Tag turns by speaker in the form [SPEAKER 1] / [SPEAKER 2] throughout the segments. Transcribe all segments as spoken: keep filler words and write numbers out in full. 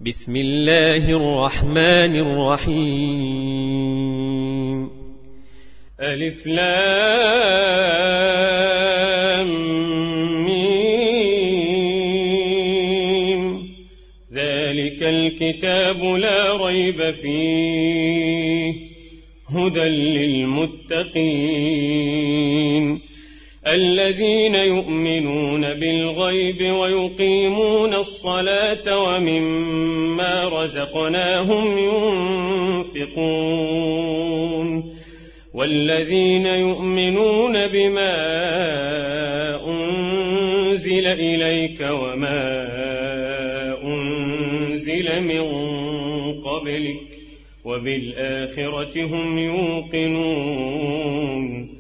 [SPEAKER 1] بسم الله الرحمن الرحيم. ألف لام ميم. ذلك الكتاب لا ريب فيه هدى للمتقين الذين يؤمنون بالغيب ويقيمون الصلاة ومما رزقناهم ينفقون والذين يؤمنون بما أنزل إليك وما أنزل من قبلك وبالآخرة هم يوقنون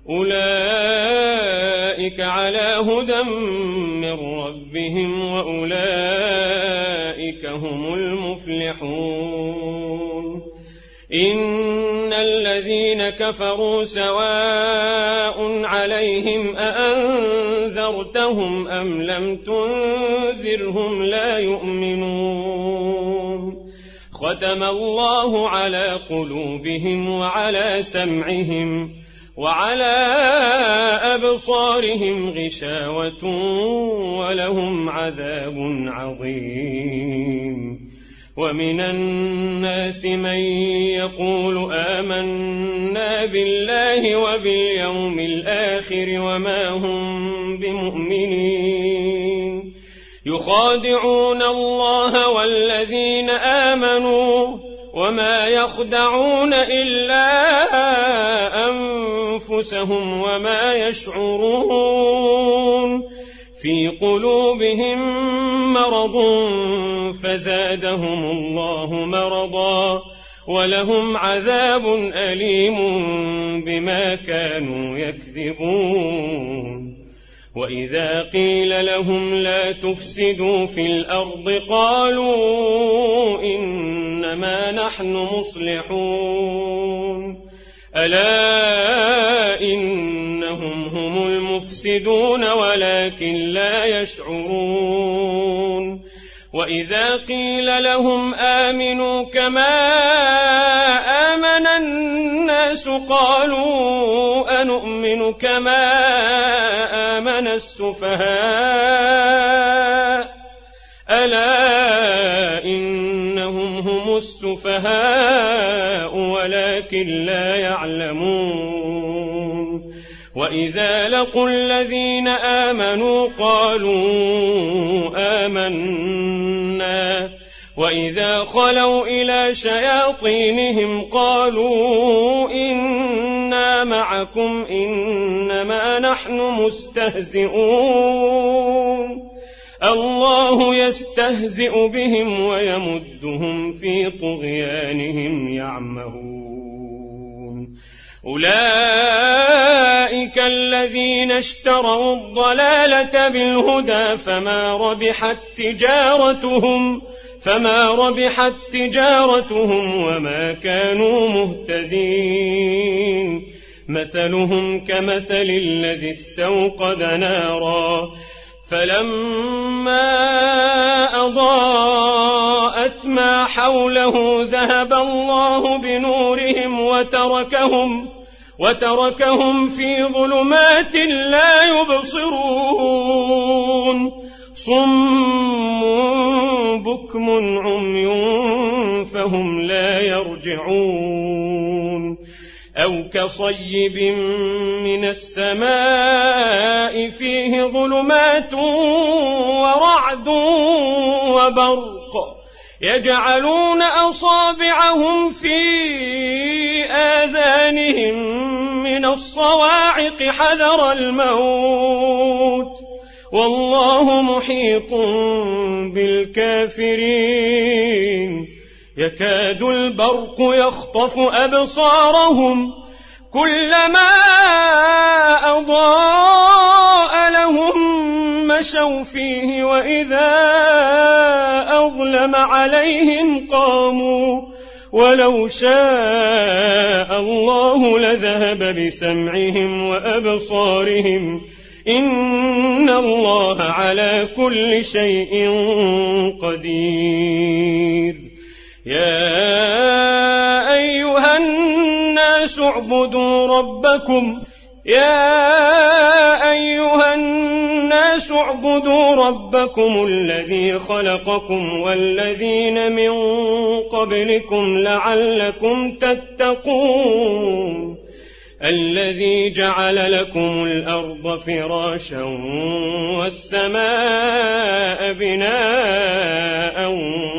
[SPEAKER 1] أولئك على هدى من ربهم وأولئك هم المفلحون. إن الذين كفروا سواء عليهم أأنذرتهم أم لم تنذرهم لا يؤمنون. ختم الله على قلوبهم وعلى سمعهم وعلى أبصارهم غشاوة ولهم عذاب عظيم. ومن الناس من يقول آمنا بالله وباليوم الآخر وما هم بمؤمنين يخادعون الله والذين آمنوا وما يخدعون إلا أنفسهم وما يشعرون. في قلوبهم مرض فزادهم الله مرضا ولهم عذاب أليم بما كانوا يكذبون. وإذا قيل لهم لا تفسدوا في الأرض قالوا إنما نحن مصلحون ألا إنهم هم المفسدون ولكن لا يشعرون. وإذا قيل لهم آمنوا كما آمن الناس قالوا أنؤمن كما آمن السفهاء ألا إنهم هم السفهاء ولكن لا يعلمون. وإذا لقوا الذين آمنوا قالوا آمنا وإذا خلوا إلى شياطينهم قالوا إنا معكم إنما نحن مستهزئون. الله يستهزئ بهم ويمدهم في طغيانهم يعمهون. أولئك الذين اشتروا الضلالة بالهدى فما ربحت تجارتهم فما ربحت تجارتهم وما كانوا مهتدين. مثلهم كمثل الذي استوقد نارا فلما أضاءت ما حوله ذهب الله بنورهم وتركهم وتركهم في ظلمات لا يبصرون. صم بكم عمي فهم لا يرجعون. أو كصيب من السماء فيه ظلمات ورعد وبرق يجعلون أصابعهم في آذانهم من الصواعق حذر الموت والله محيط بالكافرين. يكاد البرق يخطف أبصارهم كلما أضاء لهم مشوا فيه وإذا أظلم عليهم قاموا ولو شاء الله لذهب بسمعهم وأبصارهم إن الله على كل شيء قدير. اعبدوا ربكم يا أيها الناس اعبدوا ربكم الذي خلقكم والذين من قبلكم لعلكم تتقون الذي جعل لكم الأرض فراشا والسماء بناء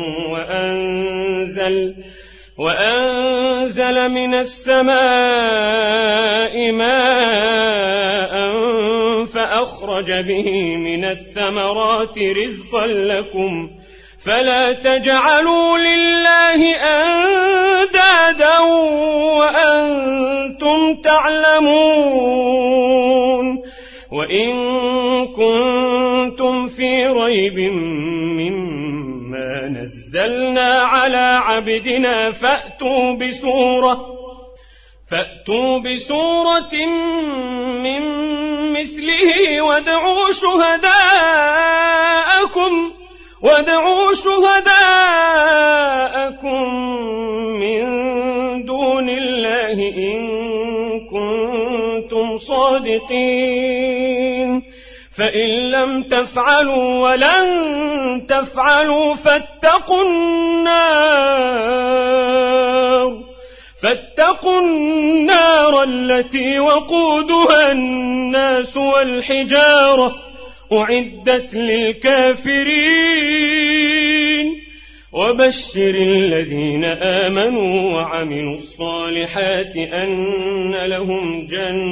[SPEAKER 1] وأنزل, وأنزل من السماء ماء فأخرج به من الثمرات رزقا لكم فلا تجعلوا لله أندادا وأنتم تعلمون وإن كنتم في ريب مما نزلنا على عبدنا فأتوا بسورة فأتوا بسورة من مثله وادعوا شهداءكم وادعوا شهداءكم من دون الله إن كنتم صادقين فإن لم تفعلوا ولن تفعلوا فاتقوا النار فاتقوا النار التي وقودها الناس والحجارة أعدت للكافرين وبشر الذين آمنوا وعملوا الصالحات أن لهم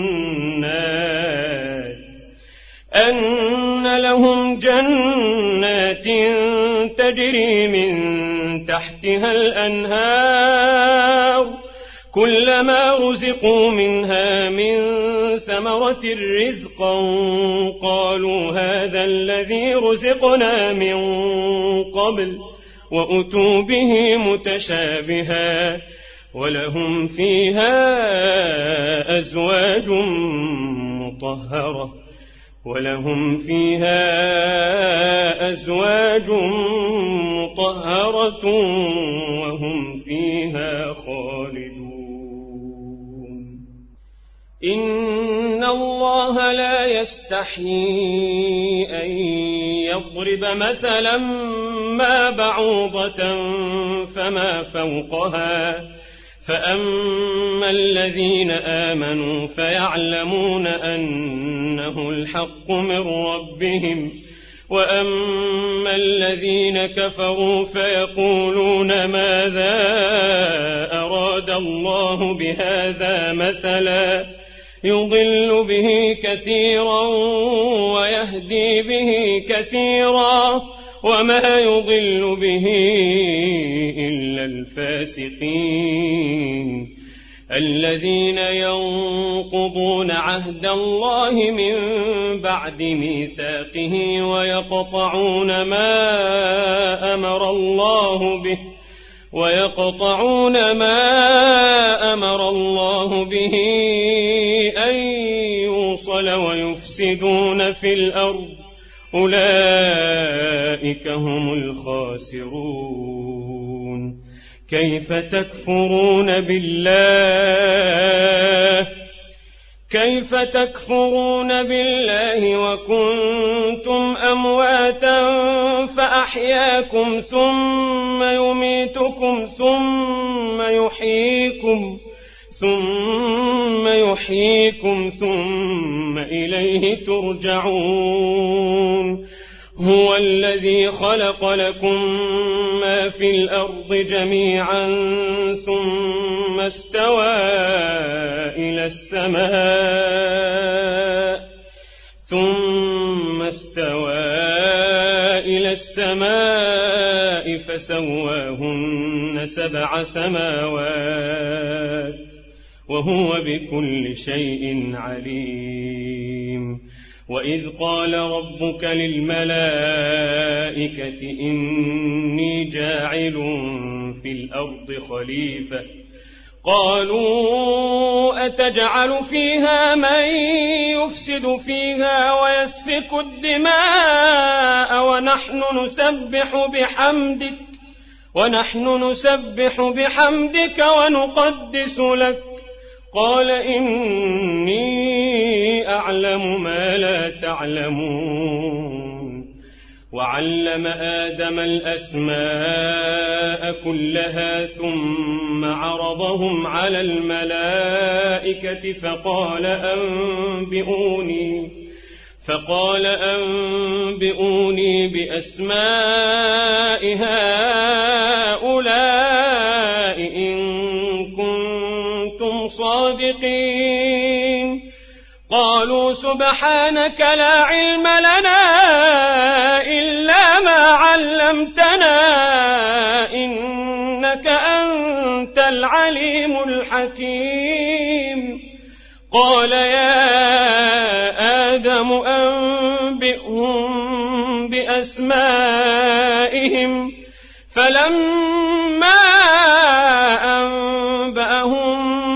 [SPEAKER 1] جنات أن لهم جنات تجري من تحتها الأنهار كلما رزقوا منها من ثمرة رزقا قالوا هذا الذي رزقنا من قبل وأتوا به متشابها ولهم فيها أزواج مطهرة ولهم فيها أزواج مطهرة وهم فيها خالدون إن الله لا يستحيي أن يضرب مثلا ما بعوضة فما فوقها فأما الذين آمنوا فيعلمون أنه الحق من ربهم وأما الذين كفروا فيقولون ماذا أراد الله بهذا مثلا يضل به كثيرا ويهدي به كثيرا وما يضل به إلا الفاسقين الذين ينقضون عهد الله من بعد ميثاقه ويقطعون ما أمر الله به ويقطعون ما أمر الله به أن يوصل ويفسدون في الأرض أولئك هم الخاسرون كيف تكفرون بالله كيف تكفرون بالله وكنتم أمواتا فأحياكم ثم يميتكم ثم يحييكم ثم يحييكم ثم إليه ترجعون هو الذي خلق لكم ما في الأرض جميعا ثم استوى إلى السماء ثم استوى إلى السماء فسواهن سبع سماوات وهو بكل شيء عليم وإذ قال ربك للملائكة إني جاعل في الأرض خليفة قالوا أتجعل فيها من يفسد فيها ويسفك الدماء ونحن نسبح بحمدك ونحن نسبح بحمدك ونقدس لك قال إني أعلم ما لا تعلمون. وعلم آدم الأسماء كلها ثم عرضهم على الملائكة فقال أنبئوني فقال أنبئوني بأسماء هؤلاء إن كنتم صادقين. قالوا سبحانك لا علم لنا إلا ما علمتنا إنك أنت العليم الحكيم. قال يا آدم أنبئهم بأسمائهم فلما أنبأهم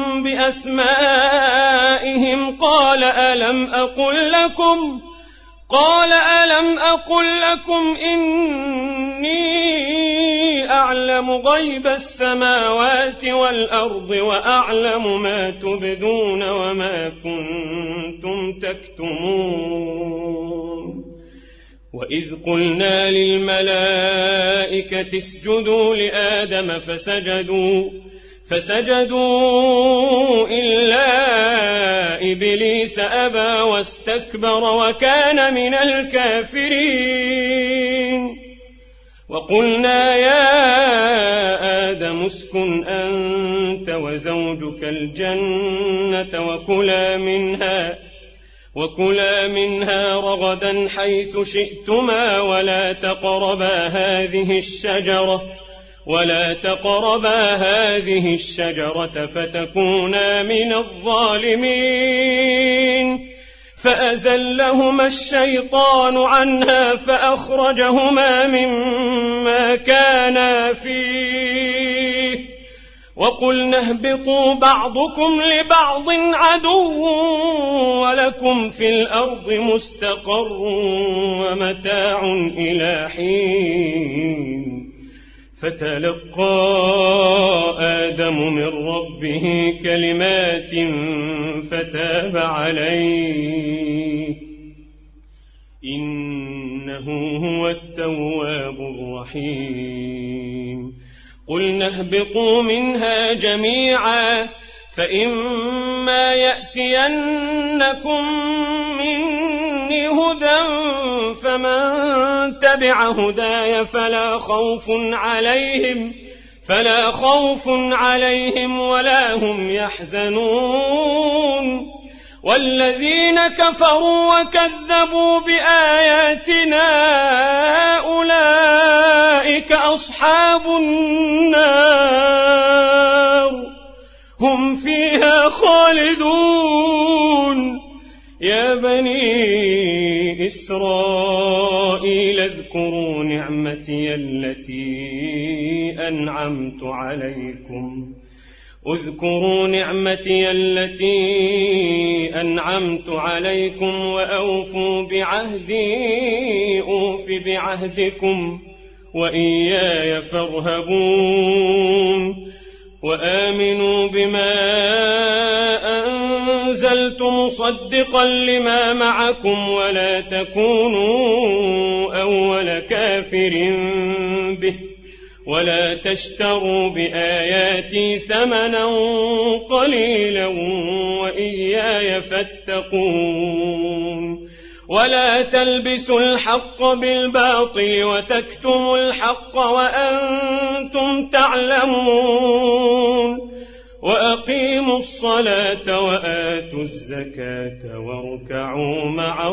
[SPEAKER 1] بأسمائهم قال ألم أقل لكم قال ألم أقل لكم إني أعلم غيب السماوات والأرض وأعلم ما تبدون وما كنتم تكتمون. وإذ قلنا للملائكة اسجدوا لآدم فسجدوا فسجدوا إلا إبليس أبى واستكبر وكان من الكافرين. وقلنا يا آدم اسكن أنت وزوجك الجنة وكلا منها وكلا منها رغدا حيث شئتما ولا تقربا هذه الشجرة ولا تقربا هذه الشجرة فتكونا من الظالمين. فأزلهما الشيطان عنها فأخرجهما مما كانا فيه وقلنا اهبطوا بعضكم لبعض عدو ولكم في الأرض مستقر ومتاع إلى حين. فتلقى آدم من ربه كلمات فتاب عليه إنه هو التواب الرحيم. قلنا اهبطوا منها جميعا فإما يأتينكم مني هدى فمن تبع هداي فلا خوف عليهم فلا خوف عليهم ولا هم يحزنون. والذين كفروا وكذبوا بآياتنا أولئك أصحاب النار هم فيها خالدون. يا بني إسرائيل اذكروا نعمتي التي أنعمت عليكم اذكروا نعمتي التي أنعمت عليكم وأوفوا بعهدي أوف بعهدكم وإياي فارهبون. وآمنوا بما أنزلت مصدقا لما معكم ولا تكونوا أول كافر به ولا تشتروا بآياتي ثمنا قليلا وإياي فاتقون. ولا تلبسوا الحق بالباطل وتكتموا الحق وأنتم تعلمون. وأقيموا الصلاة وآتوا الزكاة واركعوا مع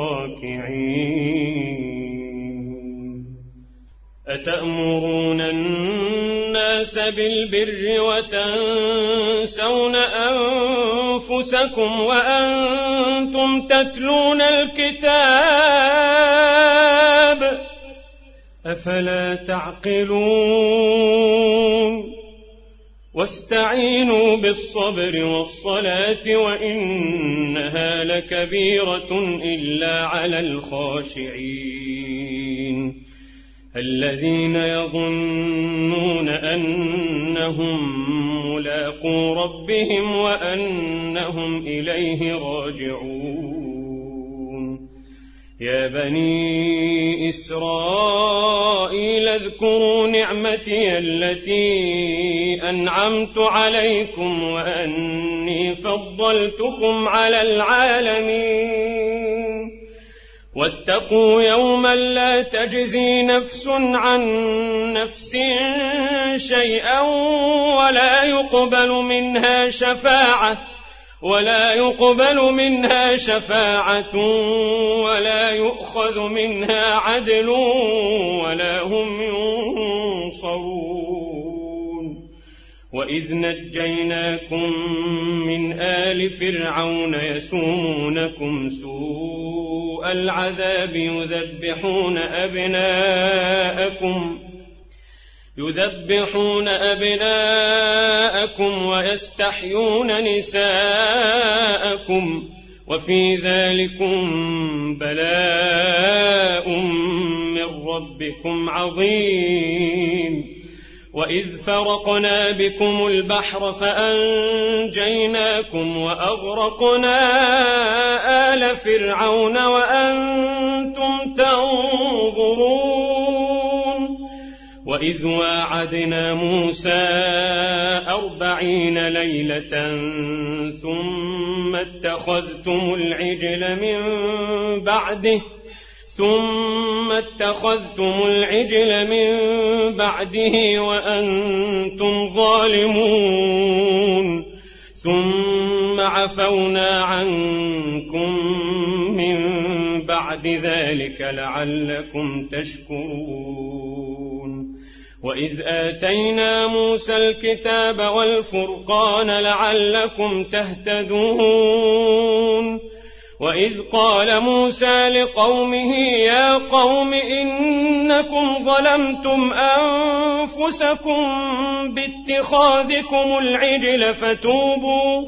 [SPEAKER 1] الراكعين. أتأمرون الناس بالبر وتنسون أنفسكم وأنتم تتلون الكتاب أفلا تعقلون. واستعينوا بالصبر والصلاة وإنها لكبيرة إلا على الخاشعين الذين يظنون أنهم ملاقو واتقوا ربهم وأنهم إليه راجعون. يا بني إسرائيل اذكروا نعمتي التي أنعمت عليكم وأني فضلتكم على العالمين. واتقوا يوما لا تجزي نفس عن نفس شيئا ولا يقبل منها شفاعة ولا يقبل منها شفاعة ولا يؤخذ منها عدل ولا هم ينصرون. وإذ نجيناكم من آل فرعون يسومونكم سوء العذاب يذبحون أبناءكم يذبحون أبناءكم ويستحيون نساءكم وفي ذلكم بلاء من ربكم عظيم. وإذ فرقنا بكم البحر فأنجيناكم وأغرقنا آل فرعون وأنتم تنظرون. وإذ واعدنا موسى أربعين ليلة ثم اتخذتم العجل من بعده ثم اتخذتم العجل من بعده وأنتم ظالمون ثم عفونا عنكم من بعد ذلك لعلكم تشكرون. وإذ آتينا موسى الكتاب والفرقان لعلكم تهتدون. وإذ قال موسى لقومه يا قوم إنكم ظلمتم أنفسكم باتخاذكم العجل فتوبوا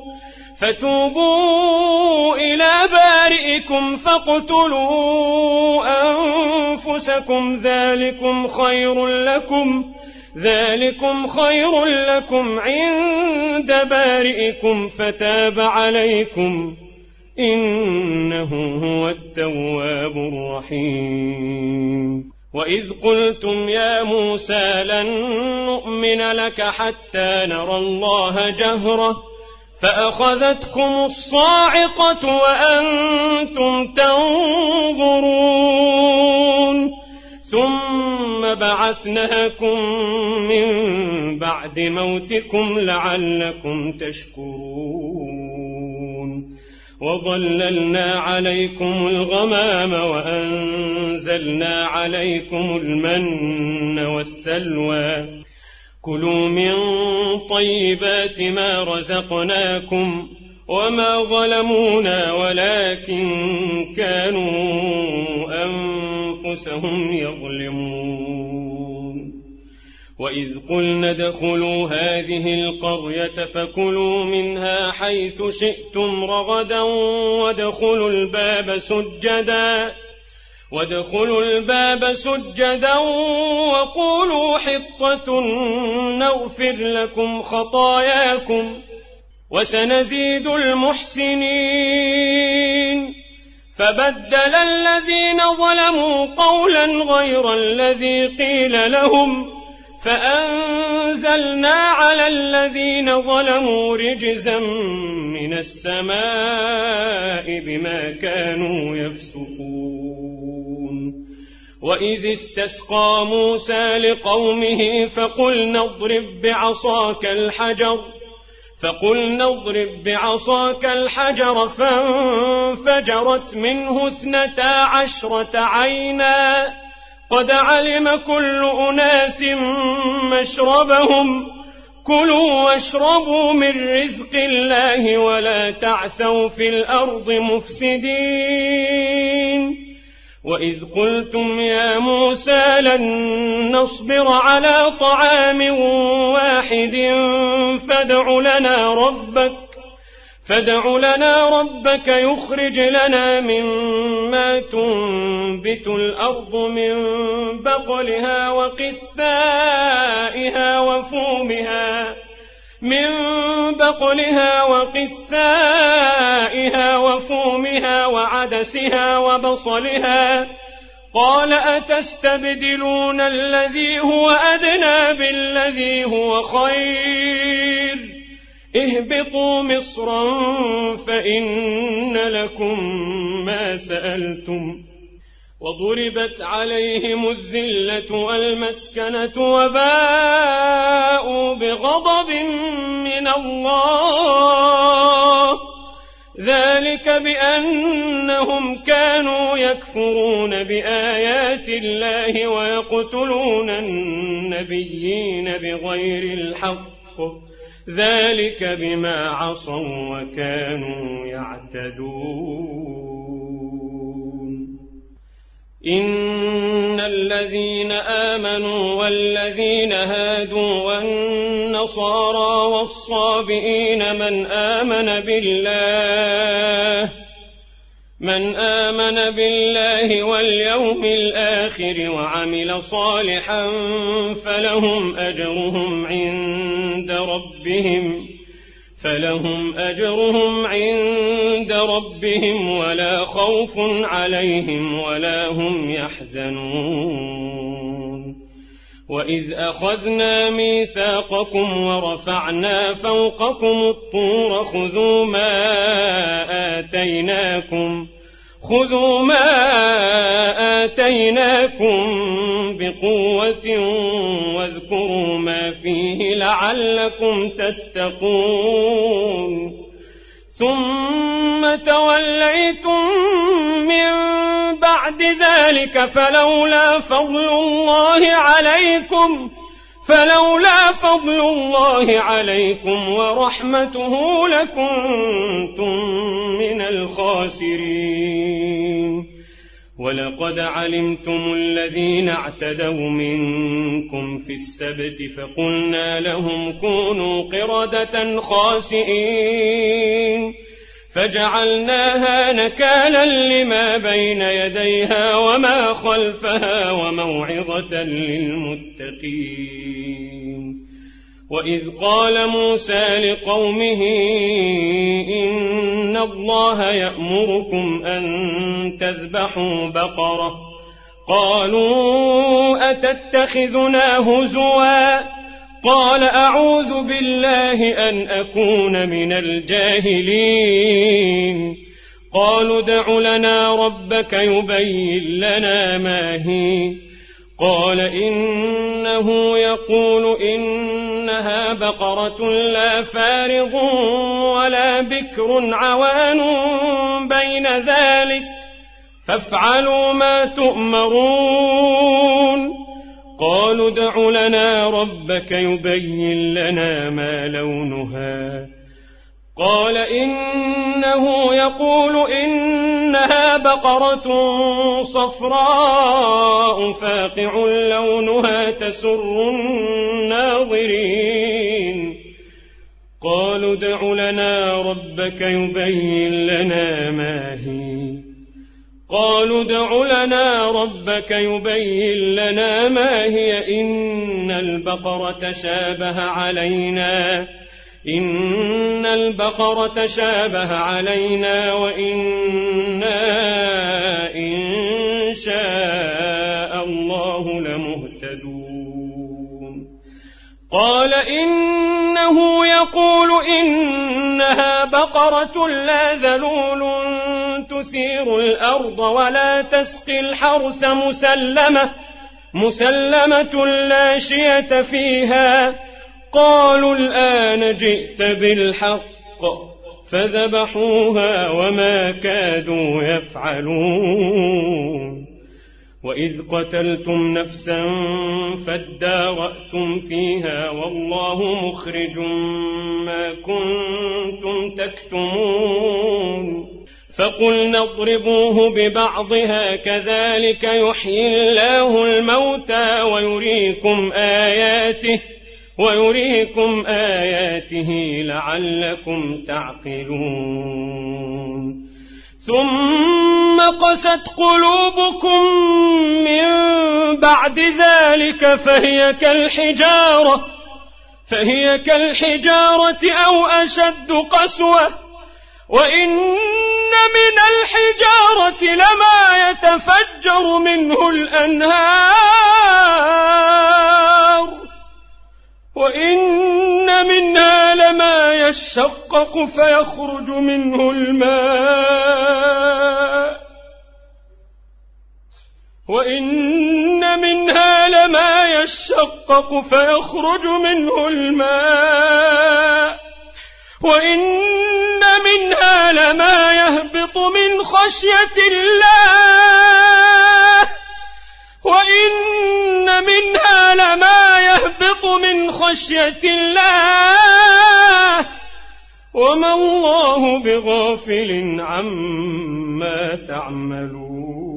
[SPEAKER 1] فتوبوا إلى بارئكم فاقتلوا أنفسكم ذلكم خير لكم ذلكم خير لكم عند بارئكم فتاب عليكم إنه هو التواب الرحيم. وإذ قلتم يا موسى لن نؤمن لك حتى نرى الله جهرة فأخذتكم الصاعقة وأنتم تنظرون ثم بعثناكم من بعد موتكم لعلكم تشكرون. وظللنا عليكم الغمام وأنزلنا عليكم المن والسلوى كلوا من طيبات ما رزقناكم وما ظلمونا ولكن كانوا أنفسهم يظلمون. وإذ قلنا ادخلوا هذه القرية فكلوا منها حيث شئتم رغدا وادخلوا الباب سجدا وادخلوا الباب سجدا وقولوا حطة نغفر لكم خطاياكم وسنزيد المحسنين. فبدل الذين ظلموا قولا غير الذي قيل لهم فأنزلنا على الذين ظلموا رجزا من السماء بما كانوا يفسقون. وإذ استسقى موسى لقومه فقلنا اضرب بعصاك الحجر فقلنا اضرب بعصاك الحجر فانفجرت منه اثنتا عشرة عينا قد علم كل أناس مشربهم كلوا واشربوا من رزق الله ولا تعثوا في الأرض مفسدين. وإذ قلتم يا موسى لن نصبر على طعام واحد فادع لنا ربك فادع لنا ربك يخرج لنا مما تنبت الأرض من بقلها وقثائها وفومها من وبقلها وقثائها وفومها وعدسها وبصلها قال أتستبدلون الذي هو أدنى بالذي هو خير اهبطوا مصرا فإن لكم ما سألتم وضربت عليهم الذلة والمسكنة وباءوا بغضب من الله ذلك بأنهم كانوا يكفرون بآيات الله ويقتلون النبيين بغير الحق ذلك بما عصوا وكانوا يعتدون إن الذين آمنوا والذين هادوا والنصارى والصابئين من آمن بالله من آمن بالله واليوم الآخر وعمل صالحا فلهم أجرهم عند ربهم فلهم أجرهم عند ربهم ولا خوف عليهم ولا هم يحزنون وإذ أخذنا ميثاقكم ورفعنا فوقكم الطور خذوا ما آتيناكم خذوا ما آتيناكم بقوة واذكروا ما فيه لعلكم تتقون ثم توليتم من بعد ذلك فلولا فضل الله عليكم فلولا فضل الله عليكم ورحمته لكنتم من الخاسرين ولقد علمتم الذين اعتدوا منكم في السبت فقلنا لهم كونوا قردة خاسئين فجعلناها نكالا لما بين يديها وما خلفها وموعظة للمتقين وإذ قال موسى لقومه إن الله يأمركم أن تذبحوا بقرة قالوا أتتخذنا هزوا قال أعوذ بالله أن أكون من الجاهلين قالوا ادع لنا ربك يبين لنا ما هي قال إنه يقول إنها بقرة لا فارض ولا بكر عوان بين ذلك فافعلوا ما تؤمرون قالوا ادع لنا ربك يبين لنا ما لونها قال إنه يقول إنها بقرة صفراء فاقع لونها تسر الناظرين قالوا ادع لنا ربك يبين لنا ما هي قالوا ادع لنا ربك يبين لنا ما هي إن البقرة شابه علينا إن البقرة شابه علينا وإنا إن شاء الله لمهتدون قال إنه يقول إنها بقرة لا ذلول تثير الأرض ولا تسقي الحرث مسلمة مسلمة لا شية فيها قالوا الآن جئت بالحق فذبحوها وما كادوا يفعلون وإذ قتلتم نفسا فادارأتم فيها والله مخرج ما كنتم تكتمون فقلنا اضربوه ببعضها كذلك يحيي الله الموتى ويريكم آياته ويريكم آياته لعلكم تعقلون ثم قست قلوبكم من بعد ذلك فهي كالحجارة فهي كالحجارة أو أشد قسوة وإن من الحجارة لما يتفجر منه الأنهار وإن منها لما يشقق فيخرج منه الماء وإن منها لما يشقق فيخرج منه الماء وإن منها لما يهبط من خشية الله وإن منها لما يهبط من خشية الله وما الله بغافل عما تعملون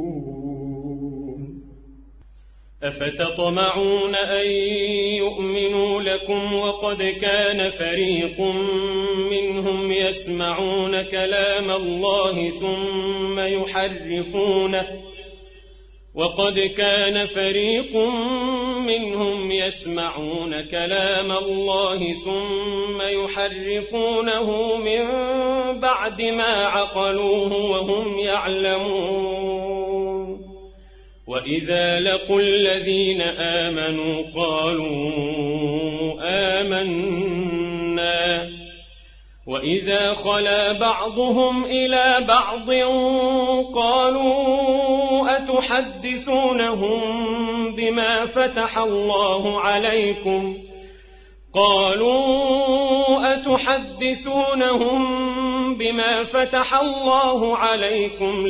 [SPEAKER 1] أفتطمعون أن يؤمنوا لكم وقد كان فريق منهم يسمعون كلام الله ثم يحرفونه وقد كان فريق منهم يسمعون كلام الله ثم يحرفونه من بعد ما عقلوه وهم يعلمون وإذا لقوا الذين آمنوا قالوا آمنا وإذا خلا بعضهم إلى بعض قالوا أتحدثونهم بما فتح الله عليكم قالوا أتحدثونهم بما فتح الله عليكم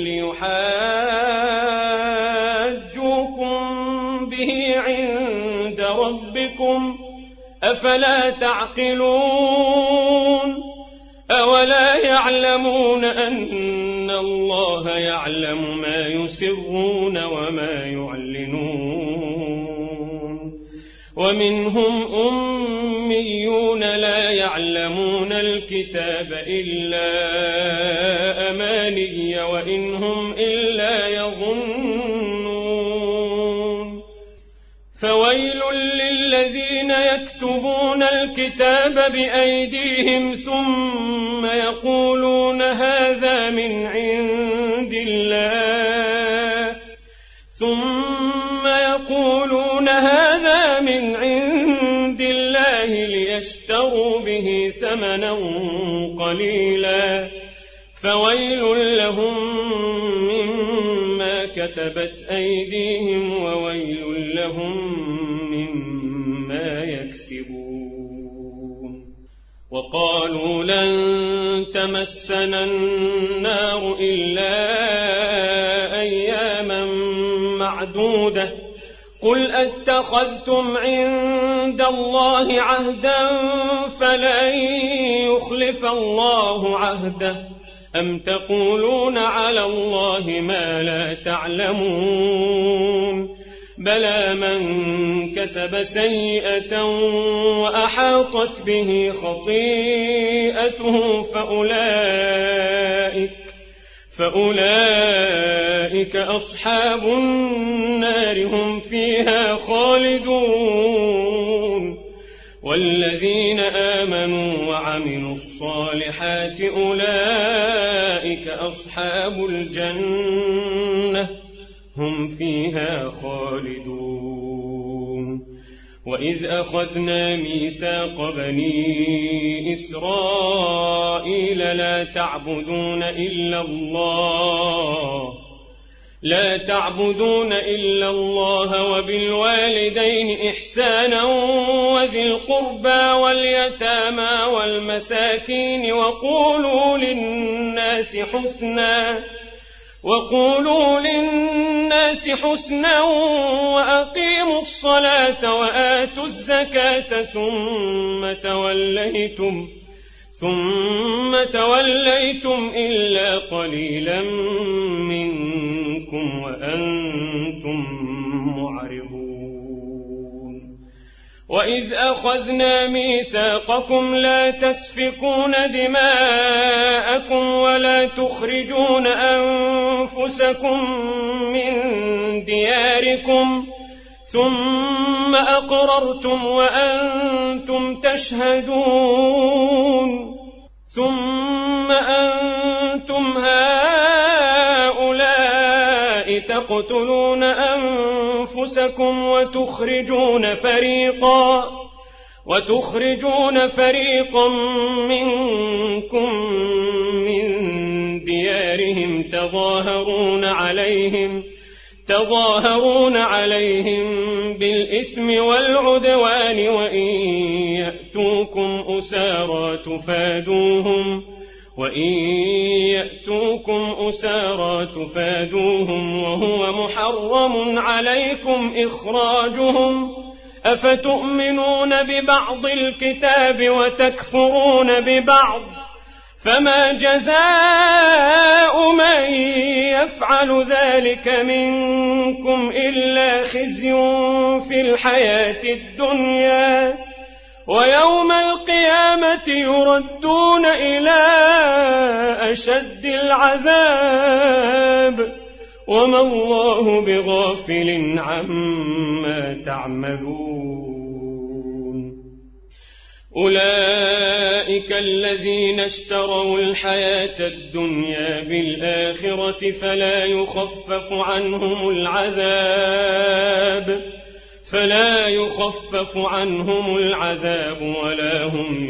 [SPEAKER 1] ليحاجوكم به عند ربكم أفلا تعقلون أولا يعلمون أن الله يعلم ما يسرون وما يعلنون ومنهم أميون لا يعلمون الكتاب إلا أماني وإنهم إلا يظنون فويل للذين يكتبون الكتاب بأيديهم ثم يقولون هذا من عند الله ثم يقولون هذا من عند الله ليشتروا به ثمنا قليلا فويل لهم مما كتبت أيديهم وويل لهم مما يكسبون وقالوا لن تمسنا النار إلا أياما معدودة قل أتخذتم عند الله عهدا فلن يخلف الله عهده أم تقولون على الله ما لا تعلمون بلى من كسب سيئة وأحاطت به خطيئته فأولئك فأولئك أصحاب النار هم فيها خالدون والذين آمنوا وعملوا الصالحات أولئك أصحاب الجنة هم فيها خالدون وإذ أخذنا ميثاق بني إسرائيل لا تعبدون إلا الله لا تعبدون إلا الله وبالوالدين إحسانا وذي القربى واليتامى والمساكين وقولوا للناس حسنا وقولوا للناس حسنا وأقيموا الصلاة وآتوا الزكاة ثم توليتم ثم توليتم إلا قليلا منكم وأنتم معرضون وإذ أخذنا ميثاقكم لا تسفكون دماءكم ولا تخرجون أنفسكم من دياركم ثم أقررتم وأنتم تشهدون ثم أنتم هؤلاء تقتلون أنفسكم وتخرجون فريقا وتخرجون فريقا منكم من ديارهم تظاهرون عليهم تظاهرون عليهم بالإثم والعدوان وإن يأتوكم أسارى تفادوهم وإن يأتوكم أسارى تفادوهم وهو محرم عليكم إخراجهم أفتؤمنون ببعض الكتاب وتكفرون ببعض فما جزاء من يفعل ذلك منكم إلا خزي في الحياة الدنيا ويوم القيامة يردون إلى أشد العذاب وما الله بغافل عما تعملون أولئك الذين اشتروا الحياة الدنيا بالآخرة فلا يخفف عنهم العذاب فلا يخفف عنهم العذاب ولا هم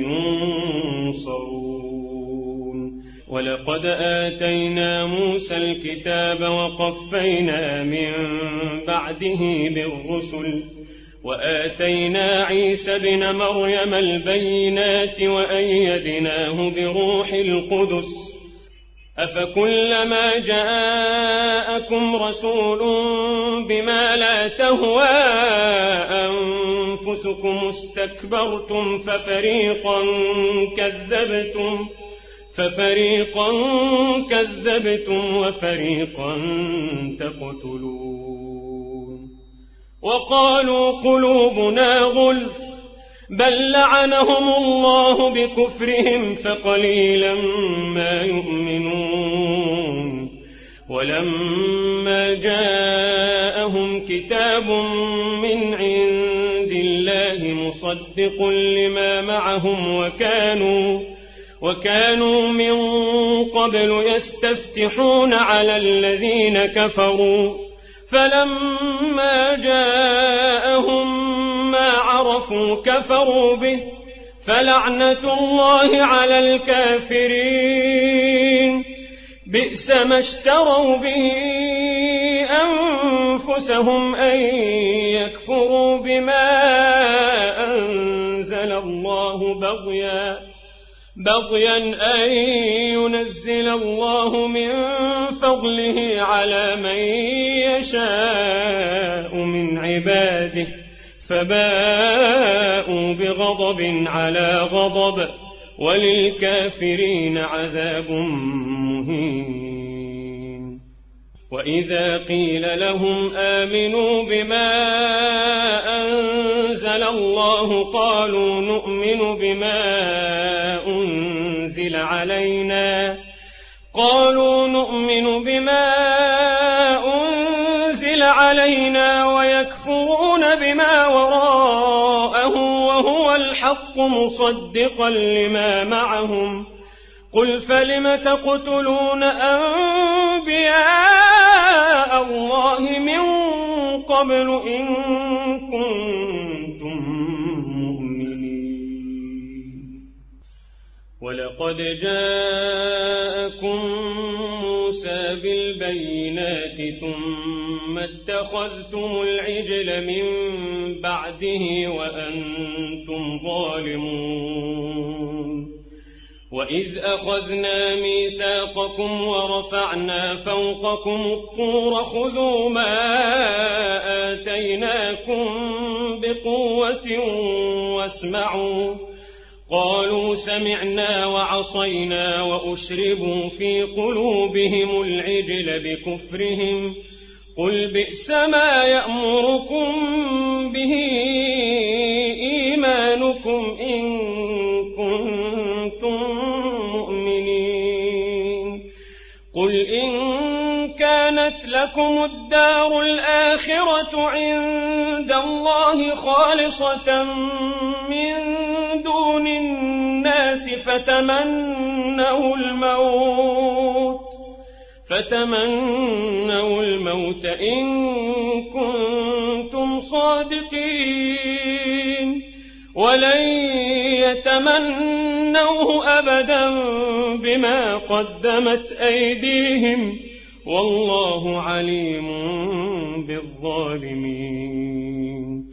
[SPEAKER 1] ينصرون ولقد آتينا موسى الكتاب وقفينا من بعده بالرسل وآتينا عيسى بن مريم البينات وأيدناه بروح القدس أفكلما جاءكم رسول بما لا تهوى أنفسكم استكبرتم ففريقا كذبتم ففريقا كذبتم وفريقا تقتلون وقالوا قلوبنا غلف بل لعنهم الله بكفرهم فقليلا ما يؤمنون ولما جاءهم كتاب من عند الله مصدق لما معهم وكانوا وكانوا من قبل يستفتحون على الذين كفروا فلما جاءهم ما عرفوا كفروا به فلعنة الله على الكافرين بئس ما اشتروا به أنفسهم أن يكفروا بما أنزل الله بغيا بغيا أن ينزل الله من فضله على من يشاء من عباده فباءوا بغضب على غضب وللكافرين عذاب مهين وإذا قيل لهم آمنوا بما أنزل الله قالوا نؤمن بما أنزل علينا قالوا نؤمن بما أنزل علينا ويكفرون بما وراءه وهو الحق مصدقا لما معهم قل فلم تقتلون أنبياء الله من قبل إن كنتم مؤمنين ولقد جاءكم موسى بالبينات ثم اتخذتم العجل من بعده وأنتم ظالمون وإذ أخذنا ميثاقكم ورفعنا فوقكم الطور خذوا ما آتيناكم بقوة واسمعوا قالوا سمعنا وعصينا وأشربوا في قلوبهم العجل بكفرهم قل بئس ما يأمركم به إيمانكم إن كنتم مؤمنين قل إن كانت لكم الدار الآخرة عند الله خالصة من دون الناس فتمنوا الموت فتمنوا الموت إن كنتم صادقين ولن يتمنوه أبدا بما قدمت أيديهم والله عليم بالظالمين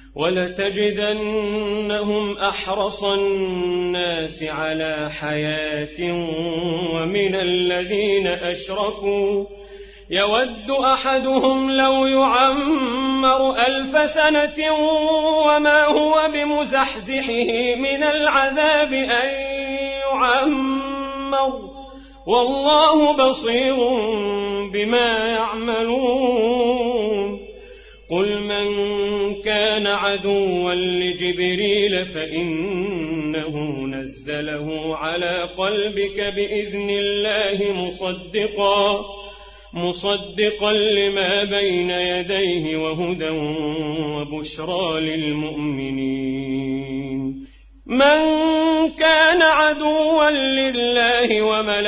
[SPEAKER 1] ولتجدنهم أحرص الناس على حياة ومن الذين أشركوا يود أحدهم لو يعمر ألف سنة وما هو بمزحزحه من العذاب أن يعمر والله بصير بما يعملون قل من كان عدوا لجبريل فإنه نزله على قلبك بإذن الله مصدقا مصدقا لما بين يديه وهدى وبشرى للمؤمنين من كان عدوا لله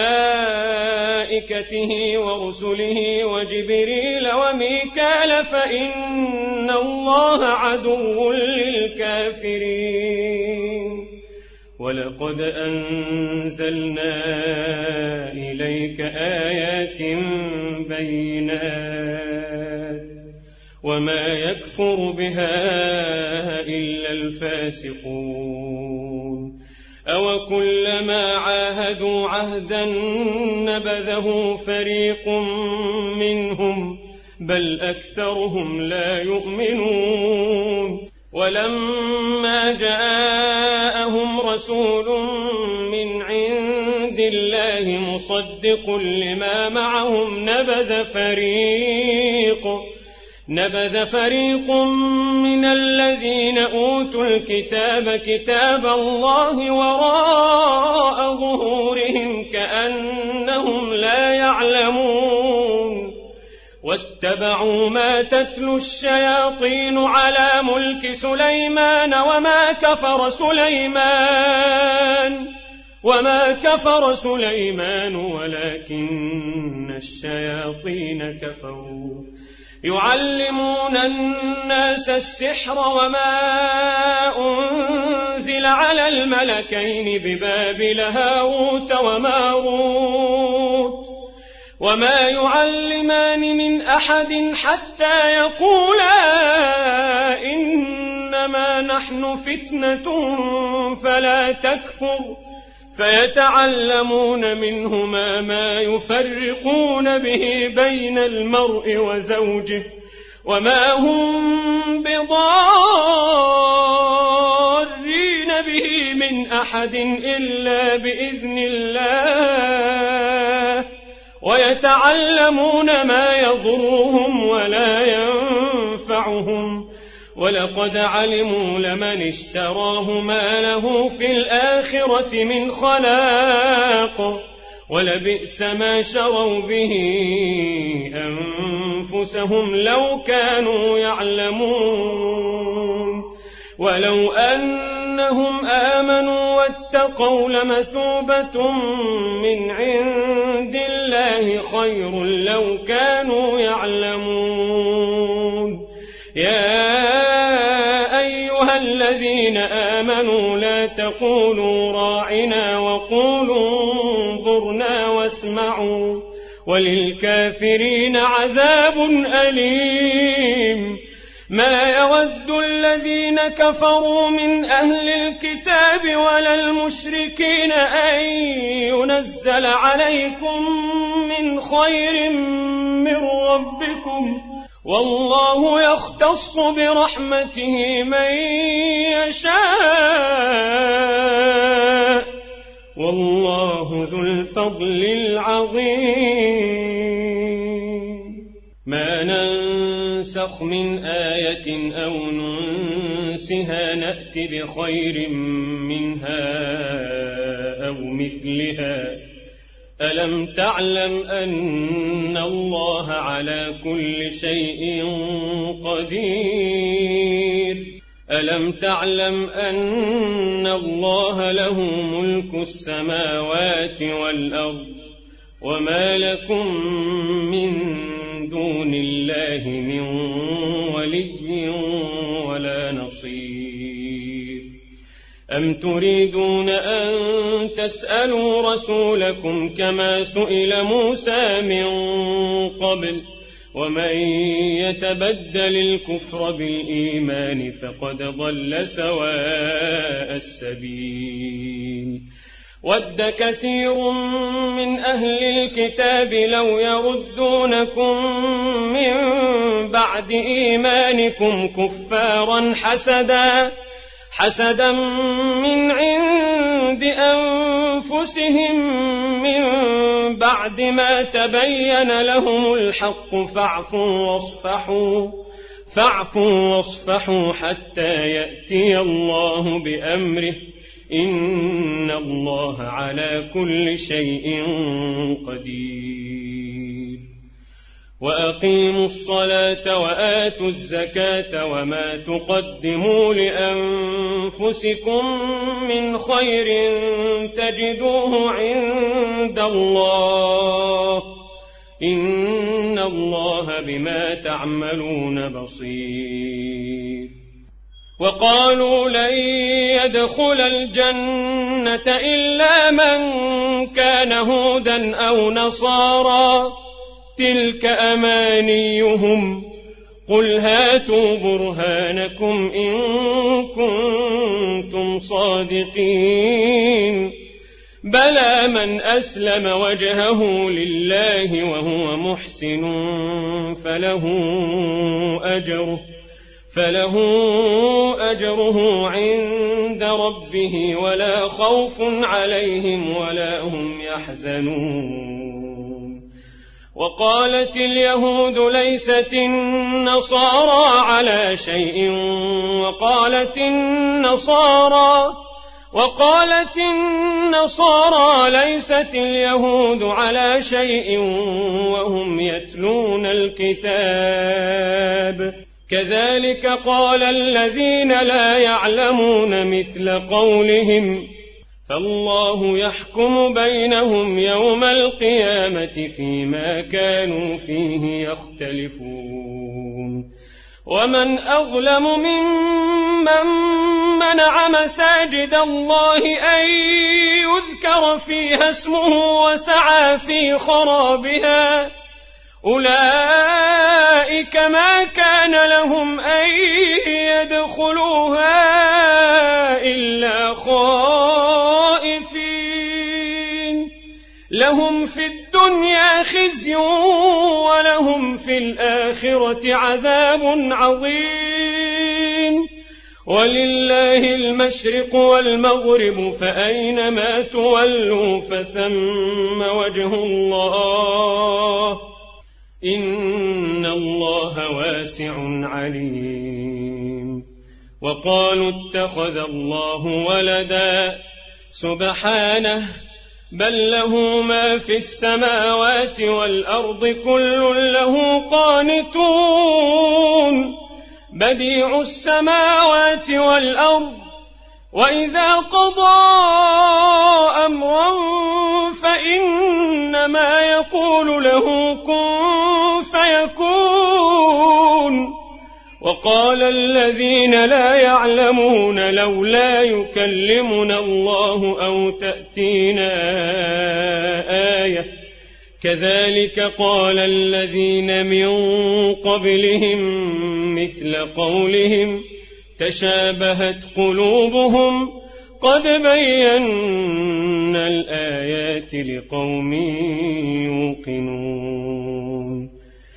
[SPEAKER 1] وملائكته ورسله وجبريل وميكال فإن الله عدو للكافرين ولقد أنزلنا إليك آيات بينات وما يكفر بها إلا الفاسقون أو كلما عاهدوا عهدا نبذه فريق منهم بل أكثرهم لا يؤمنون ولما جاءهم رسول من عند الله مصدق لما معهم نبذ فريق نبذ فريق من الذين أوتوا الكتاب كتاب الله وراء ظهورهم كأنهم لا يعلمون واتبعوا ما تتلو الشياطين على ملك سليمان وما كفر سليمان وما كفر سليمان ولكن الشياطين كفروا يعلمون الناس السحر وما أنزل على الملكين ببابل هاروت وماروت وما يعلمان من أحد حتى يقولا إنما نحن فتنة فلا تكفر فيتعلمون منهما ما يفرقون به بين المرء وزوجه وما هم بضارين به من أحد إلا بإذن الله ويتعلمون ما يضرهم ولا ينفعهم ولقد علموا لمن اشتراه ما له في الآخرة من خلاق ولبئس ما شروا به أنفسهم لو كانوا يعلمون ولو أنهم آمنوا واتقوا لمثوبة من عند الله خير لو كانوا يعلمون يا أيها الذين آمنوا لا تقولوا راعنا وقولوا انظرنا واسمعوا وللكافرين عذاب أليم ما يود الذين كفروا من أهل الكتاب ولا المشركين أن ينزل عليكم من خير من ربكم والله يختص برحمته من يشاء والله ذو الفضل العظيم ما ننسخ من آية أو ننسها نأت بخير منها أو مثلها ألم تعلم أن الله على كل شيء قدير ألم تعلم أن الله له ملك السماوات والأرض وما لكم من دون الله من ولي ولا نصير أم تريدون أن تسألوا رسولكم كما سئل موسى من قبل ومن يتبدل الكفر بالإيمان فقد ضل سواء السبيل ود كثير من أهل الكتاب لو يردونكم من بعد إيمانكم كفارا حسدا حسدا من عند أنفسهم من بعد ما تبين لهم الحق فاعفوا واصفحوا فاعفوا واصفحوا حتى يأتي الله بأمره إن الله على كل شيء قدير وأقيموا الصلاة وآتوا الزكاة وما تقدموا لأنفسكم من خير تجدوه عند الله إن الله بما تعملون بصير وقالوا لن يدخل الجنة إلا من كان هودا أو نصارى تلك أمانيهم قل هاتوا برهانكم إن كنتم صادقين بلى من أسلم وجهه لله وهو محسن فله أجره فله أجره عند ربه ولا خوف عليهم ولا هم يحزنون وقالت اليهود ليست النصارى على شيء وقالت النصارى وقالت النصارى ليست اليهود على شيء وهم يتلون الكتاب كذلك قال الذين لا يعلمون مثل قولهم فالله يحكم بينهم يوم القيامة فيما كانوا فيه يختلفون ومن أظلم ممن منع مساجد الله أن يذكر فيها اسمه وسعى في خرابها أولئك ما كان لهم أن يدخلوها إلا خائفين لهم في الدنيا خزي ولهم في الآخرة عذاب عظيم ولله المشرق والمغرب فأينما تولوا فثم وجه الله إن الله واسع عليم وقالوا اتخذ الله ولدا سبحانه بل له ما في السماوات والأرض كل له قانتون بديع السماوات والأرض وإذا قضى أمرا فإنما يقول له كن فيكون وقال الذين لا يعلمون لولا يكلمنا الله أو تأتينا آية كذلك قال الذين من قبلهم مثل قولهم تشابهت قلوبهم قد بينا الآيات لقوم يوقنون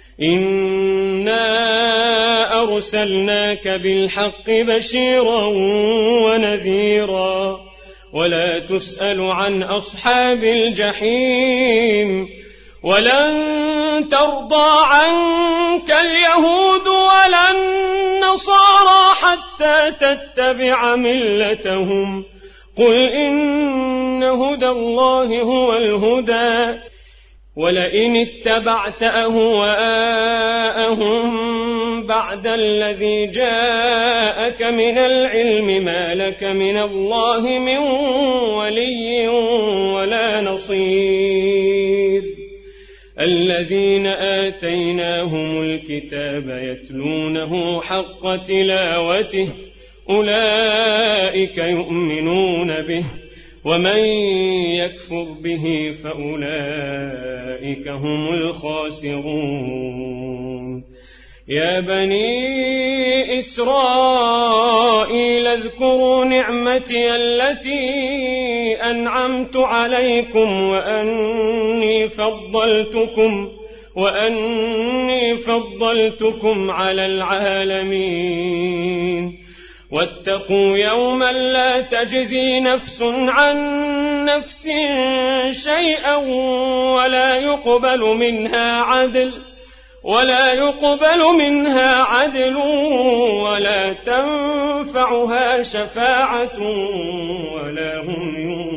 [SPEAKER 1] إنا أرسلناك بالحق بشيرا ونذيرا ولا تسأل عن أصحاب الجحيم ولن ترضى عنك اليهود ولا النصارى حتى تتبع ملتهم قل إن هدى الله هو الهدى ولئن اتبعت أهواءهم بعد الذي جاءك من العلم ما لك من الله من ولي ولا نصير. الذين آتيناهم الكتاب يتلونه حق تلاوته أولئك يؤمنون به ومن يكفر به فأولئك هم الخاسرون. يا بني إسرائيل اذكروا نعمتي التي أنعمت عليكم وأني فضلتكم وأني فضلتكم على العالمين. واتقوا يوما لا تجزي نفس عن نفس شيئا ولا يقبل منها عدل ولا يقبل منها عدل ولا تنفعها شفاعة ولا هم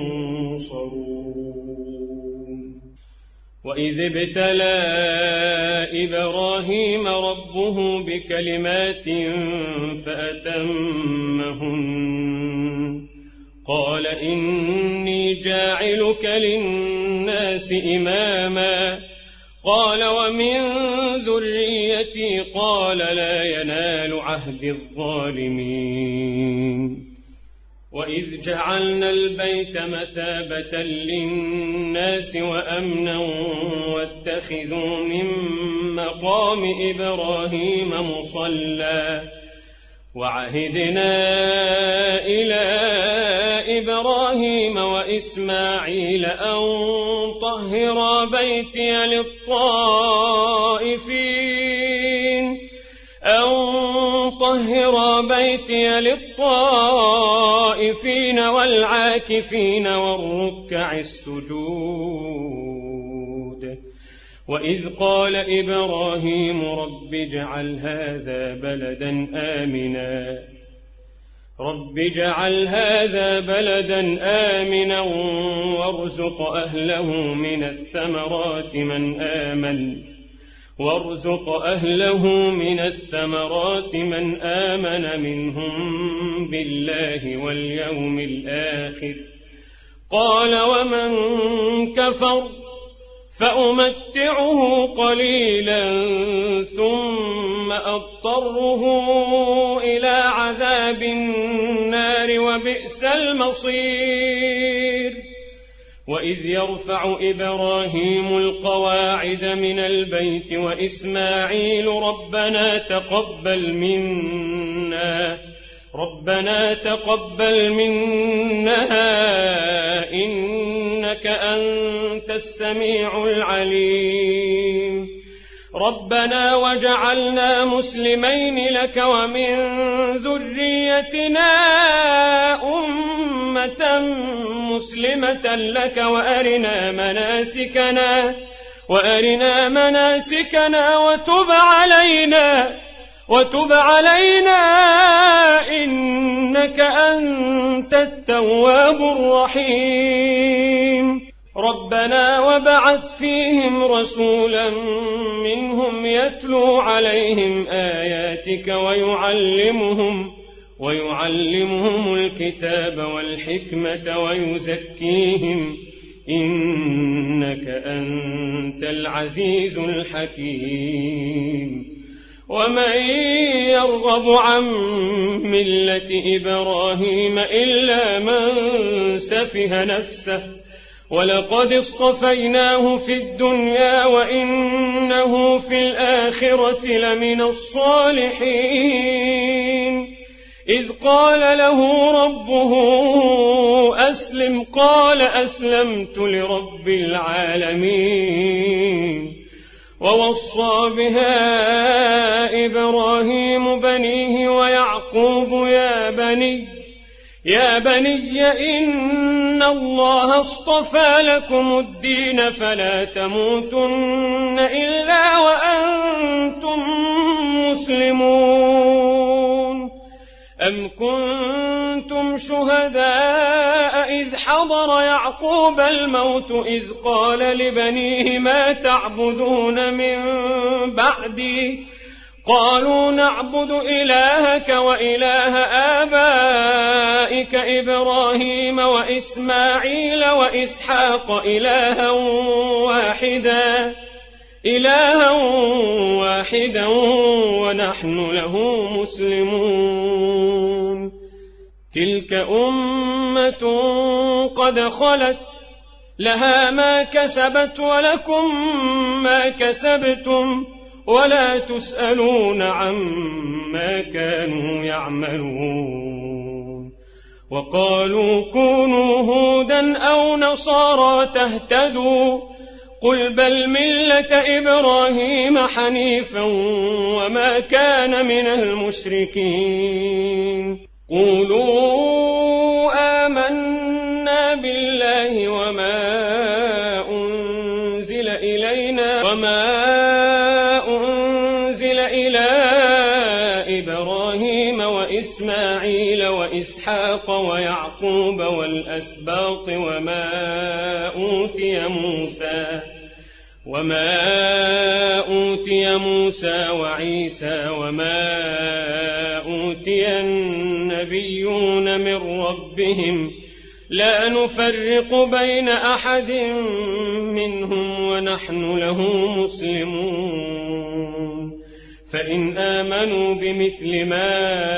[SPEAKER 1] ينصرون. وإذ ابتلى إبراهيم ربه بكلمات فأتمهن قال إني جاعلك للناس إماما قال ومن ذريتي قال لا ينال عهد الظالمين. وإذ جعلنا البيت مثابة للناس وأمنا واتخذوا من مقام إبراهيم مصلى وعهدنا إلى إبراهيم وإسماعيل أن طهرا بيتي للطائفين أن طهرا بيتي للطائفين والعاكفين والركع السجود. وإذ قال إبراهيم رب اجعل هذا بلدا آمنا رب اجعل هذا بلدا آمنا وارزق أهله من الثمرات من آمن وارزق أهله من الثمرات من آمن منهم بالله واليوم الآخر قال ومن كفر فأمتعه قليلا ثم أضطره إلى عذاب النار وبئس المصير. وإذ يرفع إبراهيم القواعد من البيت وإسماعيل ربنا تقبل منا ربنا تقبل منا إنك أنت السميع العليم ربنا وجعلنا مسلمين لك ومن ذريتنا أمة مسلمة لك وأرنا مناسكنا وأرنا مناسكنا وتب علينا وتب علينا إنك أنت التواب الرحيم. ربنا وبعث فيهم رسولا منهم يتلو عليهم آياتك ويعلمهم ويعلمهم الكتاب والحكمة ويزكيهم إنك أنت العزيز الحكيم. ومن يرغب عن ملة إبراهيم إلا من سفه نفسه ولقد اصطفيناه في الدنيا وإنه في الآخرة لمن الصالحين. إذ قال له ربه أسلم قال أسلمت لرب العالمين. ووصى بها إبراهيم بنيه ويعقوب يا بني يا بني إن الله اصطفى لكم الدين فلا تموتن إلا وأنتم مسلمون. أم كنتم شهداء إذ حضر يعقوب الموت إذ قال لبنيه ما تعبدون من بعدي قالوا نعبد إلهك وإله آبائك إبراهيم وإسماعيل وإسحاق إلها واحدا إلها واحدا ونحن له مسلمون تلك أمة قد خلت لها ما كسبت ولكم ما كسبتم ولا تسألون عما كانوا يعملون وقالوا كونوا هودا أو نصارى تهتدوا قل بل ملة إبراهيم حنيفا وما كان من المشركين قولوا آمنا بالله وما أنزل إلينا وما أنزل إلى إبراهيم وإسماعيل وإسحاق ويعقوب والأسباط وما أوتي موسى وما أوتي موسى وعيسى وما أوتي النبيون من ربهم لا نفرق بين أحد منهم ونحن له مسلمون فإن آمنوا بمثل ما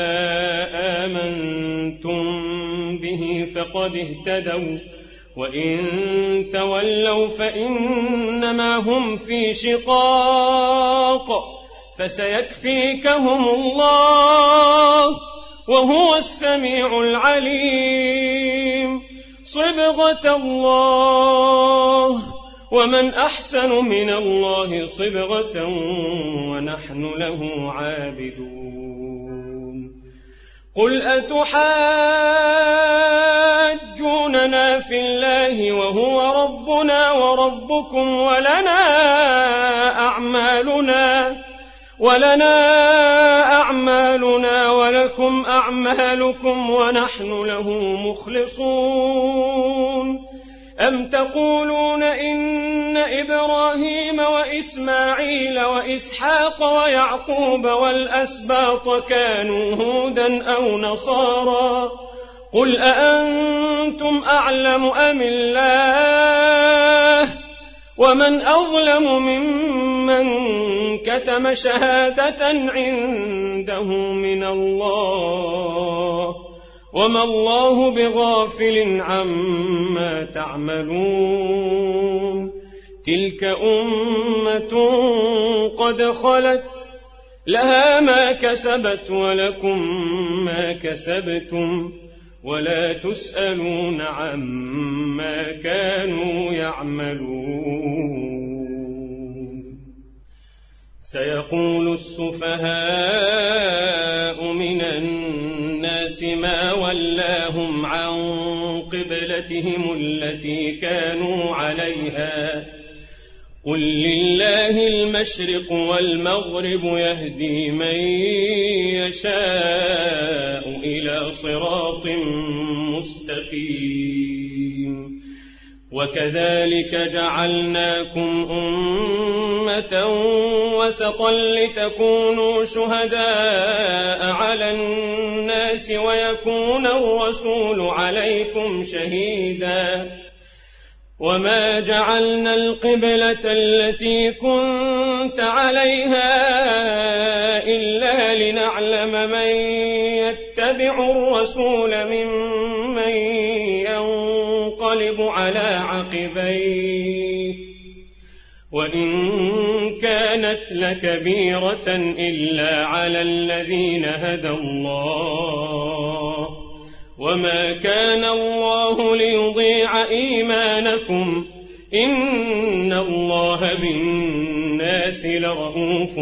[SPEAKER 1] آمنتم به فقد اهتدوا وإن تولوا فإنما هم في شقاق فسيكفيكهم الله وهو السميع العليم صبغة الله ومن أحسن من الله صبغة ونحن له عابدون قل أتحاجوننا في الله وهو ربنا وربكم ولنا أعمالنا ولنا أعمالنا ولكم أعمالكم ونحن له مخلصون أم تقولون إن إبراهيم وإسماعيل وإسحاق ويعقوب والأسباط كانوا هودا أو نصارى قل أأنتم أعلم أم الله ومن أظلم ممن كتم شهادة عنده من الله وما الله بغافل عما تعملون تلك أمة قد خلت لها ما كسبت ولكم ما كسبتم ولا تسألون عما كانوا يعملون سيقول السفهاء من الناس ما ولاهم عن قبلتهم التي كانوا عليها قل لله المشرق والمغرب يهدي من يشاء إلى صراط مستقيم وكذلك جعلناكم أمة وسطا لتكونوا شهداء على الناس ويكون الرسول عليكم شهيدا وما جعلنا القبلة التي كنت عليها إلا لنعلم من يتبع الرسول ممن ينقلب على عقبيه وإن كانت لكبيرة إلا على الذين هدى الله وما كان الله ليضيع إيمانكم إن الله بالناس لرءوف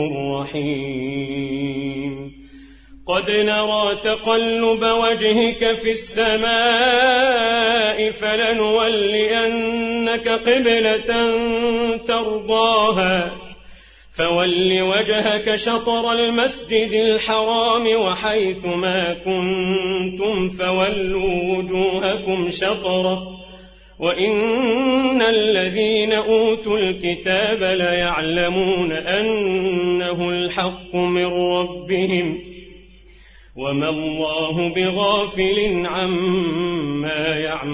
[SPEAKER 1] رحيم قد نرى تقلب وجهك في السماء فلنولينك قبلة ترضاها فول وجهك شطر المسجد الحرام وحيث ما كنتم فولوا وجوهكم شطره وإن الذين أوتوا الكتاب ليعلمون أنه الحق من ربهم وما الله بغافل عما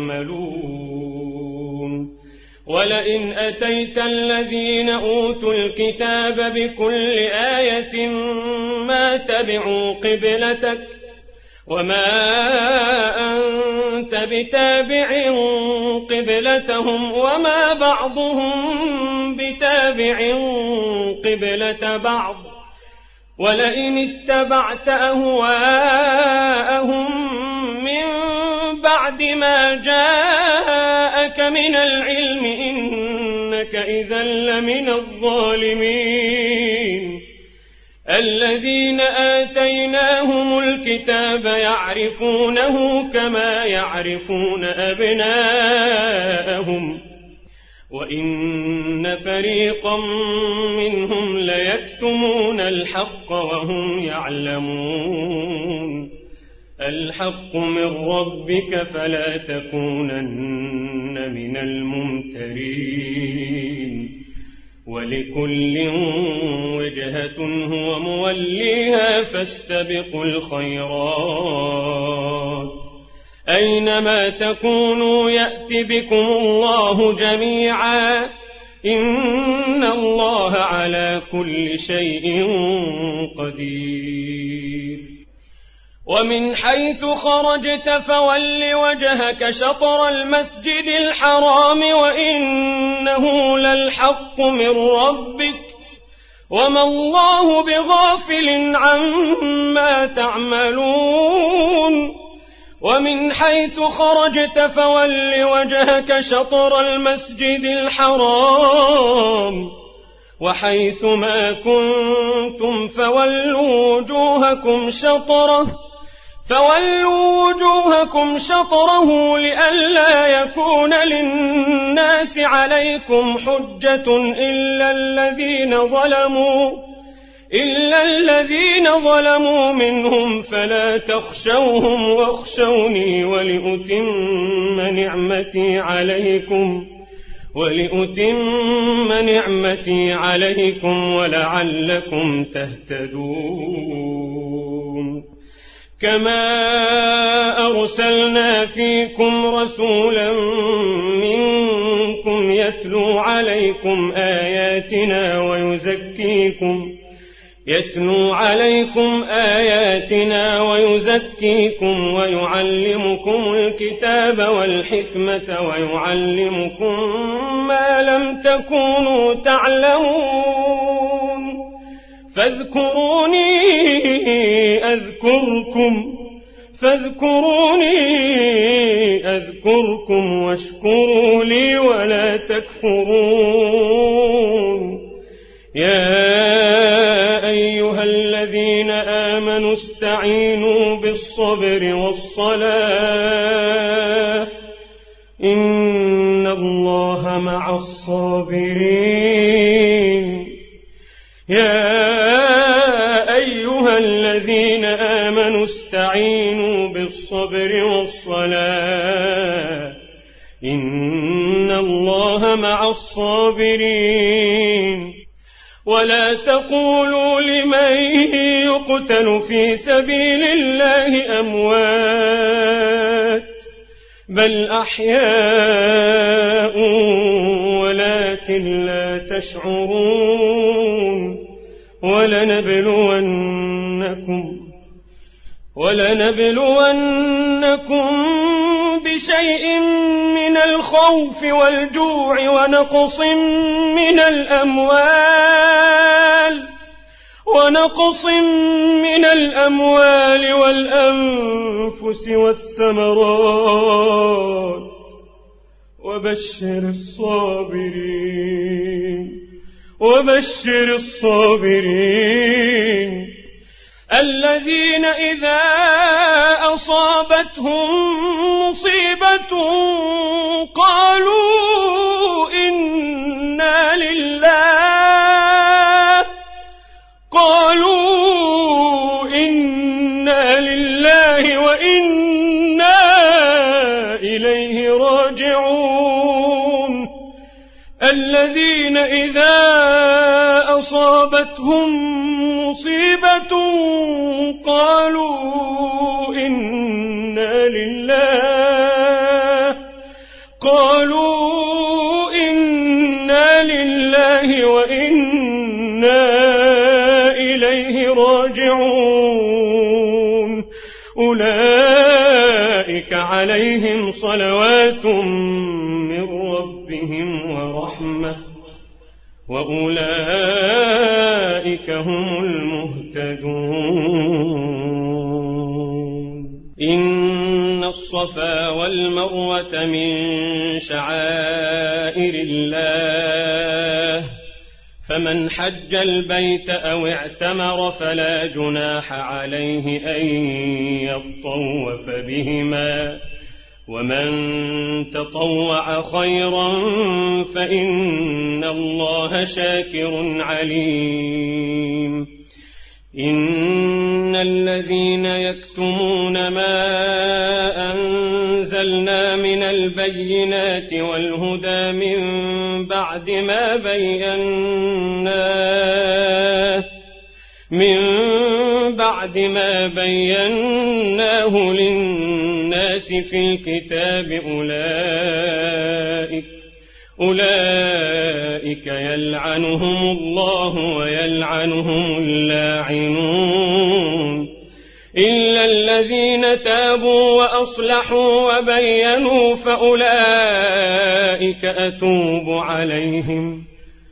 [SPEAKER 1] يعملون ولئن أتيت الذين أوتوا الكتاب بكل آية ما تبعوا قبلتك وما أنت بتابع قبلتهم وما بعضهم بتابع قبلة بعض ولئن اتبعت أهواءهم من بعد ما جاءك من العلم إنك إذا لمن الظالمين الذين آتيناهم الكتاب يعرفونه كما يعرفون أبناءهم وإن فريقا منهم ليكتمون الحق وهم يعلمون الحق من ربك فلا تكونن من الممترين ولكل وجهة هو موليها فاستبقوا الخيرات أينما تكونوا يأت بكم الله جميعا إن الله على كل شيء قدير ومن حيث خرجت فول وجهك شطر المسجد الحرام وإنه للحق من ربك وما الله بغافل عما تعملون ومن حيث خرجت فول وجهك شطر المسجد الحرام وحيث ما كنتم فولوا وجوهكم شطره فولوا وجوهكم شطره لئلا يكون للناس عليكم حجة إلا الذين ظلموا إلا الذين ظلموا منهم فلا تخشوهم واخشوني ولأتم نعمتي عليكم ولأتم نعمتي عليكم ولعلكم تهتدون كما أرسلنا فيكم رسولا منكم يتلو عليكم آياتنا ويزكيكم يتلو عليكم آياتنا ويزكيكم ويعلمكم الكتاب والحكمة ويعلمكم ما لم تكونوا تعلمون فاذكروني أذكركم فاذكروني أذكركم واشكروا لي ولا تكفرون يا أيها الذين آمنوا استعينوا بالصبر والصلاة إن الله مع الصابرين يا أيها الذين آمنوا استعينوا بالصبر والصلاة إن الله مع الصابرين ولا تقولوا لمن يقتل في سبيل الله أموات بل أحياء ولكن لا تشعرون ولنبلونكم ولنبلونكم بشيء من الخوف والجوع ونقص من الأموال ونقص من الأموال والأنفس والثمرات وبشر الصابرين وبشر الصابرين الذين إذا أصابتهم مصيبة قالوا إنا لله راجعون الذين إذا أصابتهم مصيبة قالوا إنا لله قالوا إنا لله وإنا إليه راجعون أولئك عليهم صلوات من ربهم ورحمة وأولئك هم المهتدون إن الصفا والمروة من شعائر الله فمن حج البيت أو اعتمر فلا جناح عليه أن يطوف بهما ومن تطوع خيرا فإن الله شاكر عليم إن الذين يكتمون ما أنزلنا من البينات والهدى من بعد ما بيناه من بعد ما بيناه للناس في الكتاب أولئك أولئك يلعنهم الله ويلعنهم اللاعنون إلا الذين تابوا وأصلحوا وبينوا فأولئك أتوب عليهم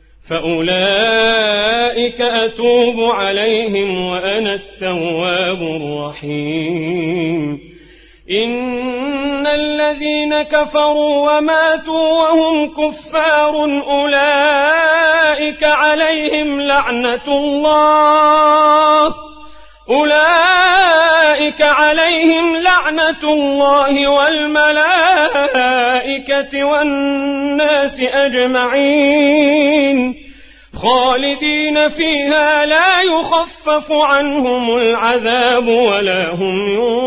[SPEAKER 1] فأولئك أتوب عليهم وأنا التواب الرحيم إن الذين كفروا وماتوا وهم كفار أولئك عليهم لعنة الله أولئك عليهم لعنة الله والملائكة والناس أجمعين خالدين فيها لا يخفف عنهم العذاب ولا هم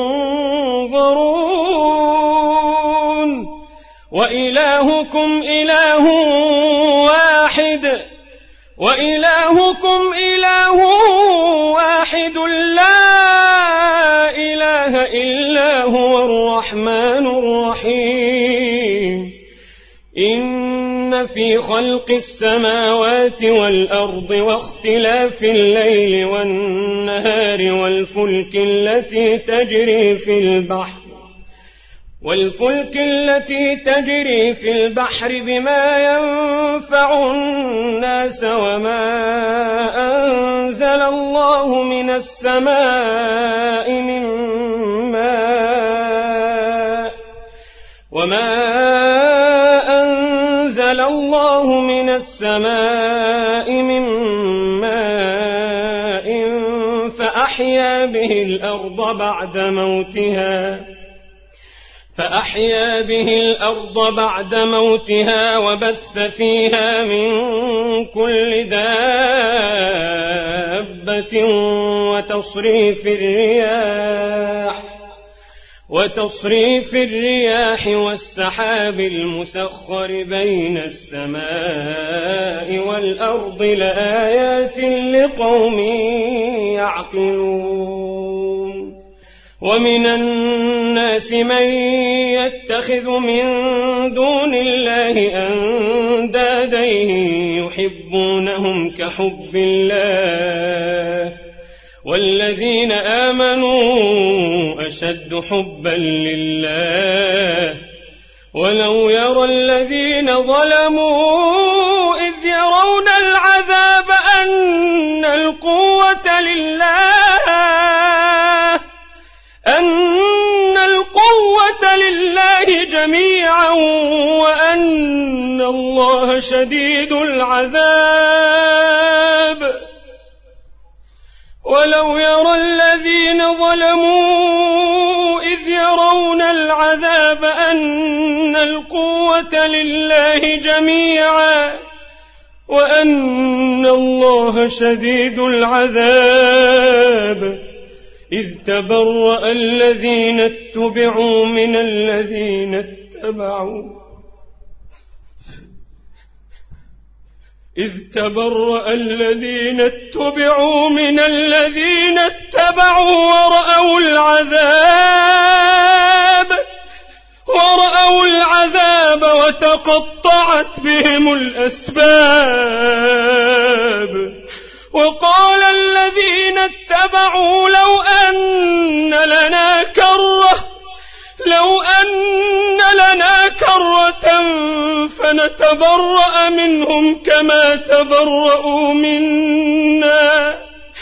[SPEAKER 1] ينظرون وإلهكم إله واحد وإلهكم إله واحد لا إله إلا هو الرحمن الرحيم إن في خلق السماوات والأرض واختلاف الليل والنهار والفلك التي تجري في البحر والفلك التي تجري في البحر بما ينفع الناس وما أنزل الله من السماء من ماء وما أنزل الله من السماء من ماء فأحيا به الأرض بعد موتها فأحيا به الأرض بعد موتها وبث فيها من كل دابة وتصريف الرياح وتصريف الرياح والسحاب المسخر بين السماء والأرض لآيات لقوم يعقلون ومن الناس من يتخذ من دون الله أندادا يحبونهم كحب الله والذين آمنوا أشد حبا لله ولو يرى الذين ظلموا إذ يرون العذاب أن القوة لله أن القوة لله جميعا وأن الله شديد العذاب ولو يرى الذين ظلموا إذ يرون العذاب أن القوة لله جميعا وأن الله شديد العذاب إذ تبرأ الذين اتبعوا من الذين اتبعوا اتبعوا إذ تبرأ الذين اتبعوا من الذين اتبعوا ورأوا العذاب ورأوا العذاب وتقطعت بهم الأسباب وقال الذين اتبعوا لو أن لنا كرة لو أن لنا كرة فنتبرأ منهم كما تبرؤوا منا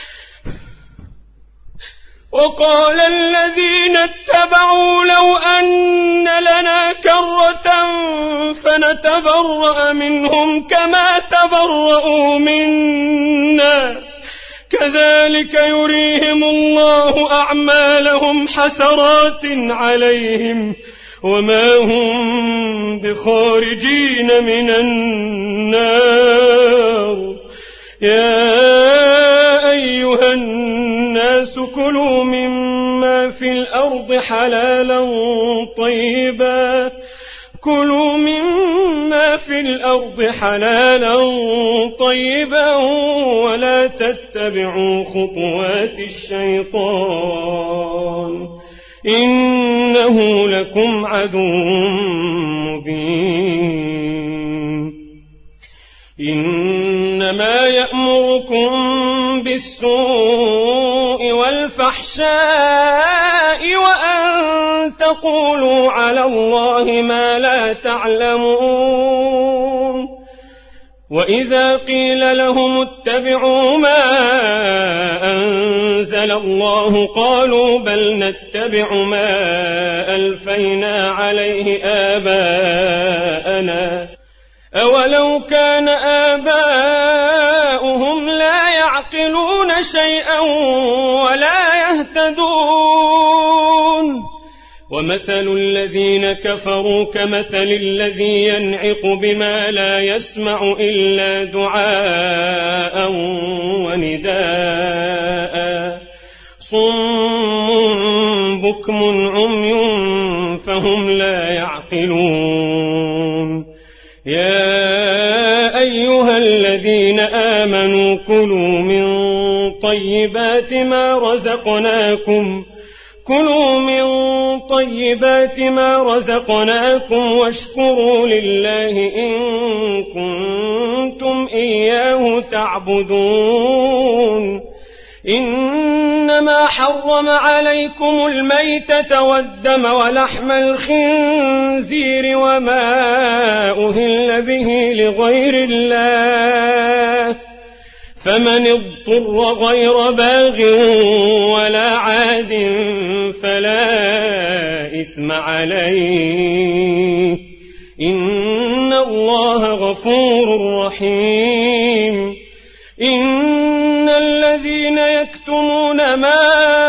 [SPEAKER 1] وقال الذين اتبعوا لو أن لنا كرة فنتبرأ منهم كما تبرؤوا منا كذلك يريهم الله أعمالهم حسرات عليهم وما هم بخارجين من النار يا أيها الناس كلوا مما في الأرض حلالا طيبا كلوا مما في الأرض حلالا طيبا ولا تتبعوا خطوات الشيطان إنه لكم عدو مبين إنما يأمركم بالسوء والفحشاء وأن تقولوا على الله ما لا تعلمون وإذا قيل لهم اتبعوا ما أنزل الله قالوا بل نتبع ما ألفينا عليه آباءنا أولو كان آباؤهم لا يعقلون شيئا ولا يهتدون ومثل الذين كفروا كمثل الذي ينعق بما لا يسمع إلا دعاء ونداء صم بكم عمي فهم لا يعقلون يا أيها الذين آمنوا كلوا من طيبات ما رزقناكم كلوا من طيبات ما رزقناكم واشكروا لله إن كنتم إياه تعبدون إنما حرم عليكم الميتة والدم ولحم الخنزير وما أهل به لغير الله فمن اضطر غير باغ ولا عاد فلا إثم عليه إن الله غفور رحيم إن الذين يكتمون ما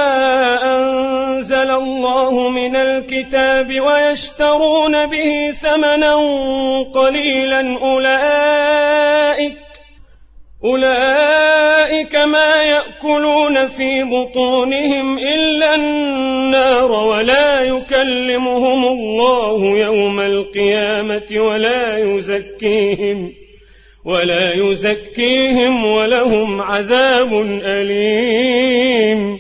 [SPEAKER 1] أنزل الله من الكتاب ويشترون به ثمنا قليلا أولئك أولئك ما يأكلون في بطونهم إلا النار ولا يكلمهم الله يوم القيامة ولا يزكيهم ولا يزكيهم ولهم عذاب أليم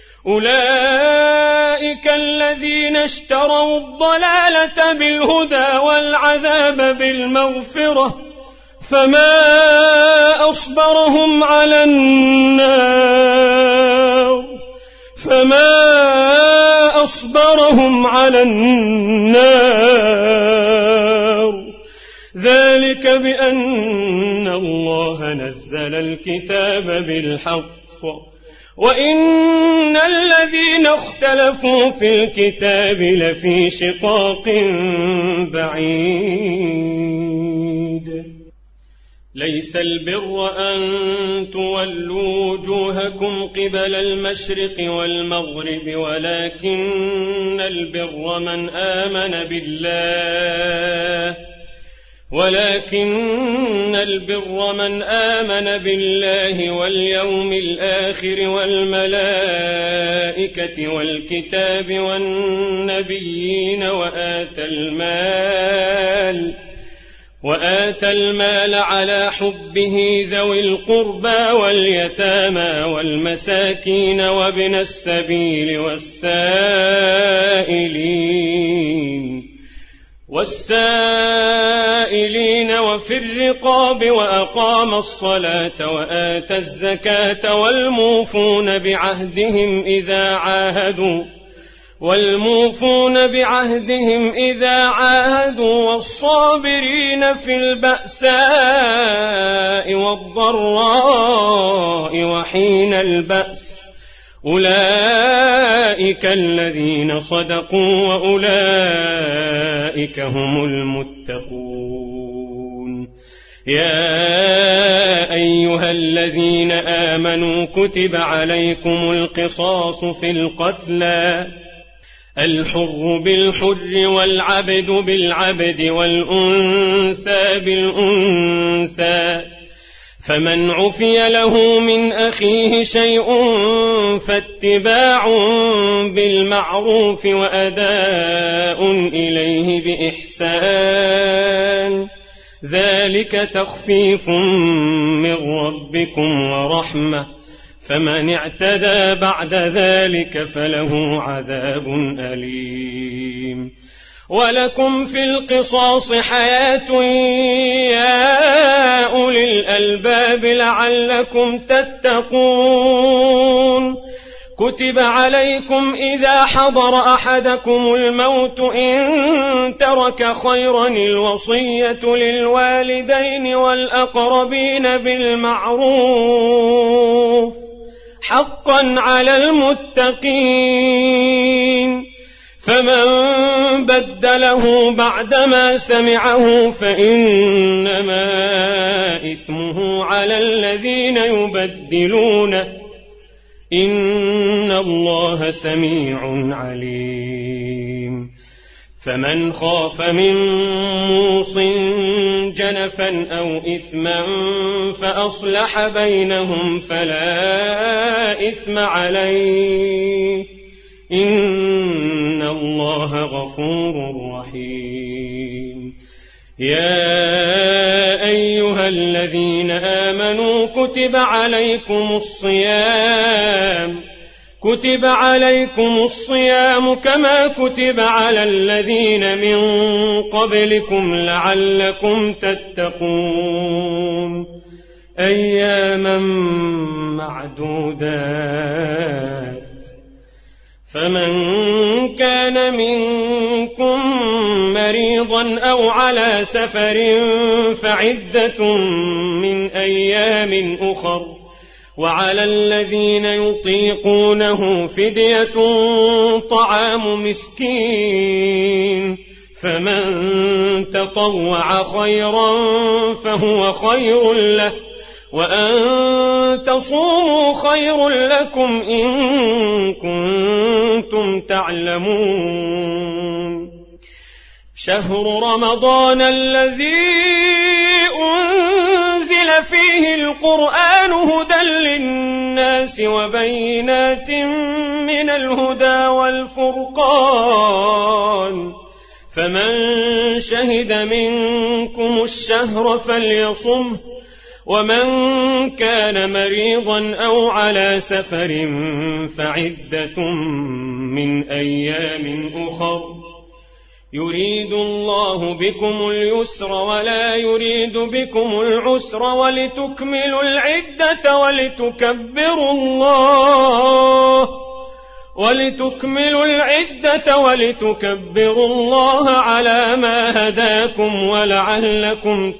[SPEAKER 1] أولئك الذين اشتروا الضلالة بالهدى والعذاب بالمغفرة فما أصبرهم على النار فما أصبرهم على النار ذلك بأن الله نزل الكتاب بالحق وإن الذين اختلفوا في الكتاب لفي شقاق بعيد ليس البر أن تولوا وجوهكم قبل المشرق والمغرب ولكن البر من آمن بالله ولكن البر من آمن بالله واليوم الآخر والملائكة والكتاب والنبيين وآتى المال وآتى المال على حبه ذوي القربى واليتامى والمساكين وابن السبيل والسائلين والسائلين وفي الرقاب وأقام الصلاة وآتى الزكاة والموفون بعهدهم إذا عاهدوا والموفون بعهدهم إذا عاهدوا والصابرين في البأساء والضراء وحين البأس أولئك الذين صدقوا وأولئك هم المتقون. يا أيها الذين آمنوا كتب عليكم القصاص في القتلى الحر بالحر والعبد بالعبد والأنثى بالأنثى فمن عفي له من أخيه شيء فاتباع بالمعروف وأداء إليه بإحسان ذلك تخفيف من ربكم ورحمة فمن اعتدى بعد ذلك فله عذاب أليم. ولكم في القصاص حياة يا أولي الألباب لعلكم تتقون. كتب عليكم إذا حضر أحدكم الموت إن ترك خيرا الوصية للوالدين والأقربين بالمعروف حقا على المتقين فمن بدله بعدما سمعه فإنما إثمه على الذين يبدلونه إن الله سميع عليم. فمن خاف من موص جنفا أو إثما فأصلح بينهم فلا إثم عليه إن الله غفور رحيم. يا أيها الذين آمنوا كتب عليكم الصيام كتب عليكم الصيام كما كتب على الذين من قبلكم لعلكم تتقون أياما معدودات. فمن كان منكم مريضا أو على سفر فعدة من أيام أخر وعلى الذين يطيقونه فدية طعام مسكين فمن تطوع خيرا فهو خير له وأن تصوموا خير لكم إن كنتم تعلمون. شهر رمضان الذي أنزل فيه القرآن هدى للناس وبينات من الهدى والفرقان فمن شهد منكم الشهر فليصمه ومن كان مريضا أو على سفر فعدة من أيام أخر يريد الله بكم اليسر ولا يريد بكم العسر ولتكملوا العدة ولتكبروا الله ولتكملوا العدة ولتكبروا الله على ما هداكم ولعلكم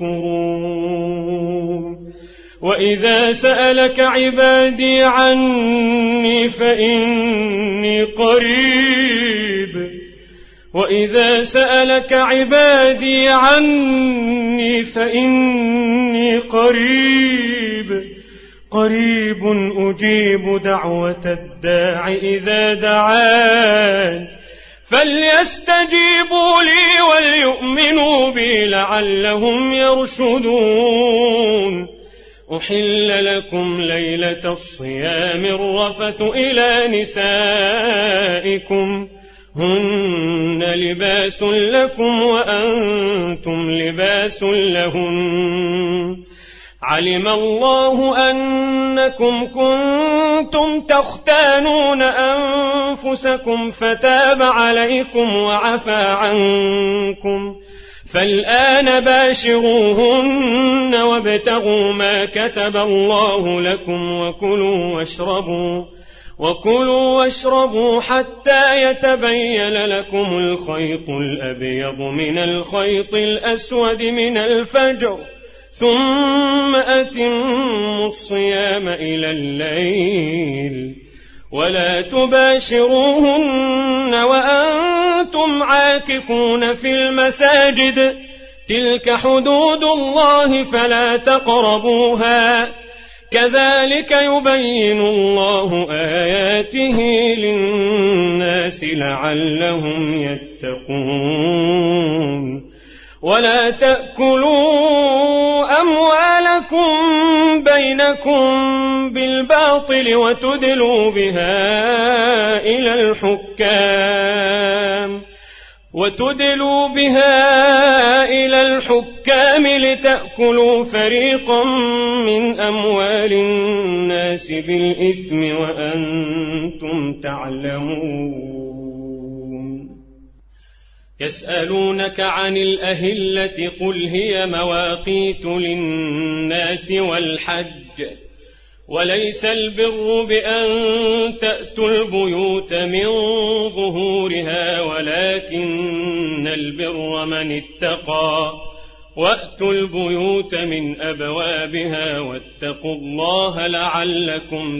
[SPEAKER 1] تشكرون. وإذا سألك عبادي عني فإني قريب وإذا سألك عبادي عني فإني قريب قريب أجيب دعوة الداع إذا دعان فليستجيبوا لي وليؤمنوا بي لعلهم يرشدون. أحل لكم ليلة الصيام الرفث إلى نسائكم هن لباس لكم وأنتم لباس لهن علم الله أنكم كنتم تختانون أنفسكم فتاب عليكم وعفى عنكم فالآن باشروهن وابتغوا ما كتب الله لكم وكلوا واشربوا وكلوا واشربوا حتى يتبين لكم الخيط الأبيض من الخيط الأسود من الفجر ثم أتموا الصيام إلى الليل ولا تباشروهن وأنتم عاكفون في المساجد تلك حدود الله فلا تقربوها كذلك يبين الله آياته للناس لعلهم يتقون. ولا تأكلوا أموالكم بينكم بالباطل وتدلوا بها إلى الحكام وتدلوا بها إلى الحكام لتأكلوا فريقا من أموال الناس بالإثم وأنتم تعلمون. يسألونك عن الأهلة قل هي مواقيت للناس والحج وليس البر بأن تأتوا البيوت من ظهورها ولكن البر من اتقى وأتوا البيوت من أبوابها واتقوا الله لعلكم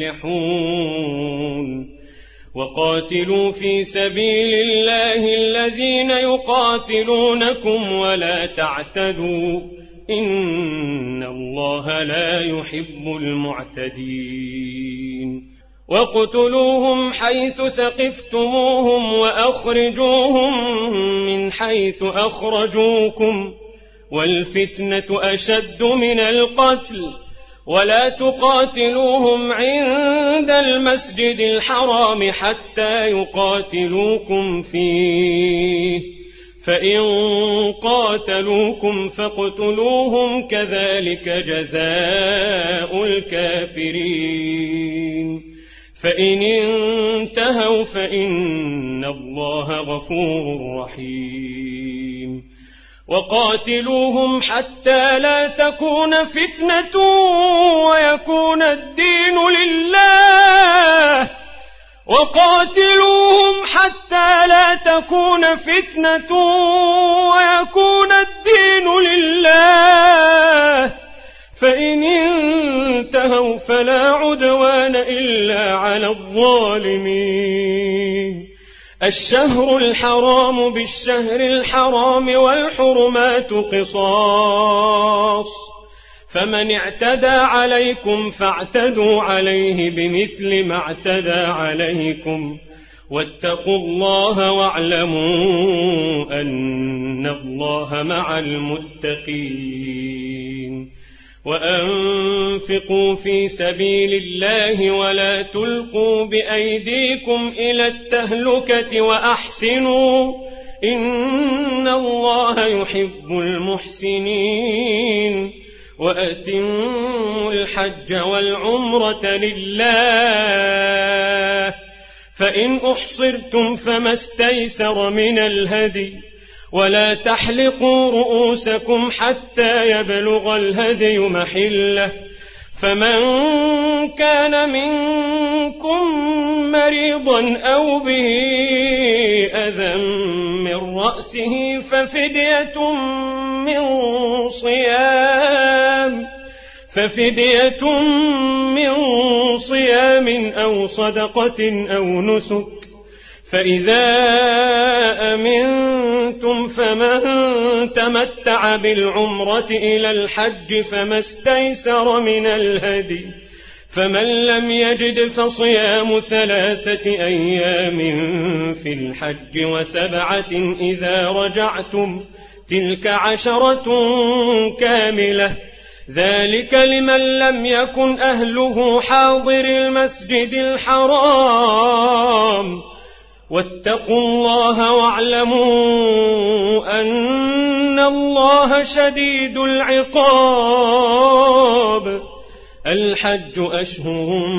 [SPEAKER 1] تفلحون. وقاتلوا في سبيل الله الذين يقاتلونكم ولا تعتدوا إن الله لا يحب المعتدين. واقتلوهم حيث ثقفتموهم وأخرجوهم من حيث أخرجوكم والفتنة أشد من القتل ولا تقاتلوهم عند المسجد الحرام حتى يقاتلوكم فيه فإن قاتلوكم فاقتلوهم كذلك جزاء الكافرين فإن انتهوا فإن الله غفور رحيم. وقاتلوهم حتى لا تكون فتنة ويكون الدين لله وقاتلوهم حتى لا تكون فتنة ويكون الدين لله فإن انتهوا فلا عدوان إلا على الظالمين. الشهر الحرام بالشهر الحرام والحرمات قصاص فمن اعتدى عليكم فاعتدوا عليه بمثل ما اعتدى عليكم واتقوا الله واعلموا أن الله مع المتقين. وأنفقوا في سبيل الله ولا تلقوا بأيديكم إلى التهلكة وأحسنوا إن الله يحب المحسنين. وأتموا الحج والعمرة لله فإن أحصرتم فما استيسر من الهدي ولا تحلقوا رؤوسكم حتى يبلغ الهدي محله فمن كان منكم مريضا أو به أذى من رأسه ففدية من صيام ففدية من صيام أو صدقة أو نسك فإذا أمنتم فمن تمتع بالعمرة إلى الحج فما استيسر من الهدي فمن لم يجد فصيام ثلاثة أيام في الحج وسبعة إذا رجعتم تلك عشرة كاملة ذلك لمن لم يكن أهله حاضر المسجد الحرام واتقوا الله واعلموا أن الله شديد العقاب. الحج أشهر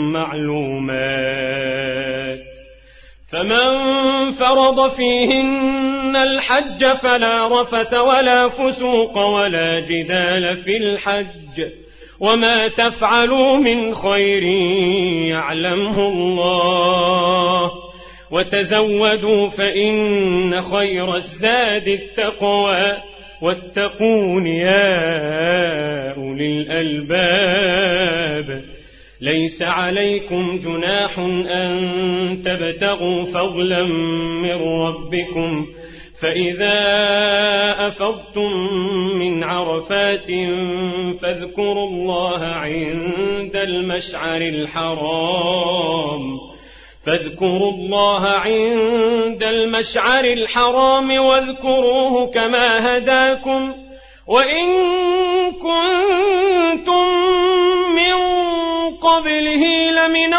[SPEAKER 1] معلومات فمن فرض فيهن الحج فلا رفث ولا فسوق ولا جدال في الحج وما تفعلوا من خير يعلمه الله وتزودوا فإن خير الزاد التقوى واتقون يا أولي الألباب. ليس عليكم جناح أن تبتغوا فضلا من ربكم فإذا أفضتم من عرفات فاذكروا الله عند المشعر الحرام فاذكروا الله عند المشعر الحرام واذكروه كما هداكم وإن كنتم من قبله لمن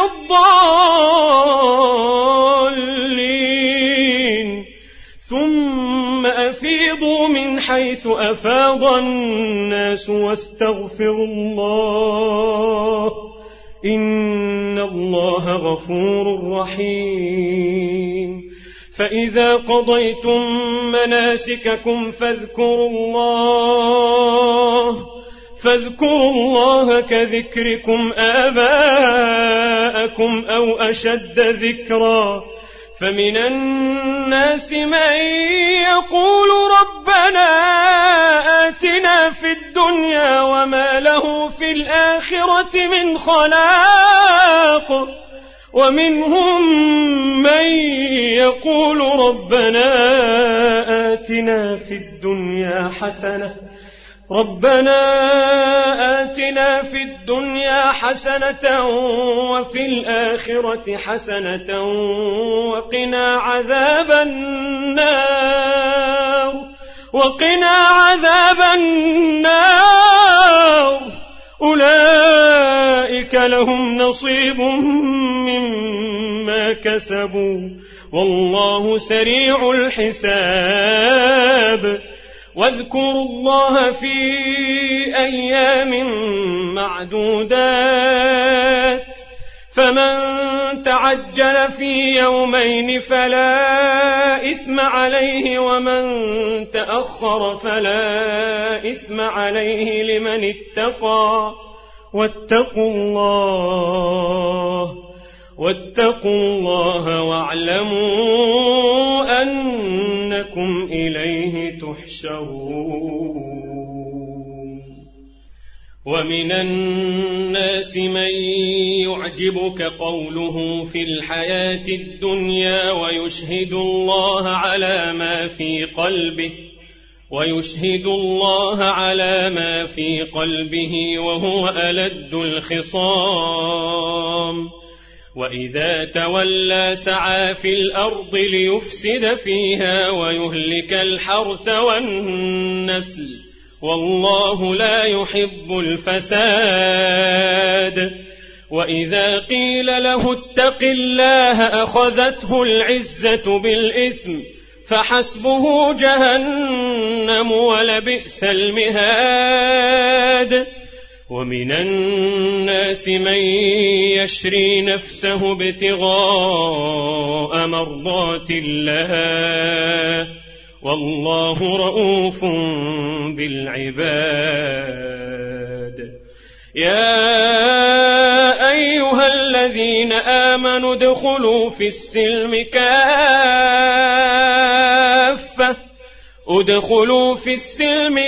[SPEAKER 1] الضالين ثم أفيضوا من حيث أفاض الناس واستغفروا الله إن الله غفور رحيم. فإذا قضيتم مناسككم فاذكروا الله فاذكروا الله كذكركم آباءكم أو أشد ذكرا فمن الناس من يقول ربنا آتنا في الدنيا وما له في الآخرة من خلاق ومنهم من يقول ربنا آتنا في الدنيا حسنة ربنا آتنا في الدنيا حسنة وفي الآخرة حسنة وقنا عذاب النار وقنا عذاب النار. أولئك لهم نصيب مما كسبوا والله سريع الحساب. واذكروا الله في أيام معدودات فمن تعجل في يومين فلا إثم عليه ومن تأخر فلا إثم عليه لمن اتقى واتقوا الله واتقوا الله واعلموا أنكم إليه تحشرون. ومن الناس من يعجبك قوله في الحياة الدنيا ويشهد الله على ما في قلبه ويشهد الله على ما في قلبه وهو ألد الخصام وإذا تولى سعى في الأرض ليفسد فيها ويهلك الحرث والنسل والله لا يحب الفساد. وإذا قيل له اتق الله أخذته العزة بالإثم فحسبه جهنم ولبئس المهاد. ومن الناس من يشري نفسه ابتغاء مرضات الله والله رؤوف بالعباد. يا أيها الذين آمنوا ادخلوا في السلم كافة ادخلوا في السلم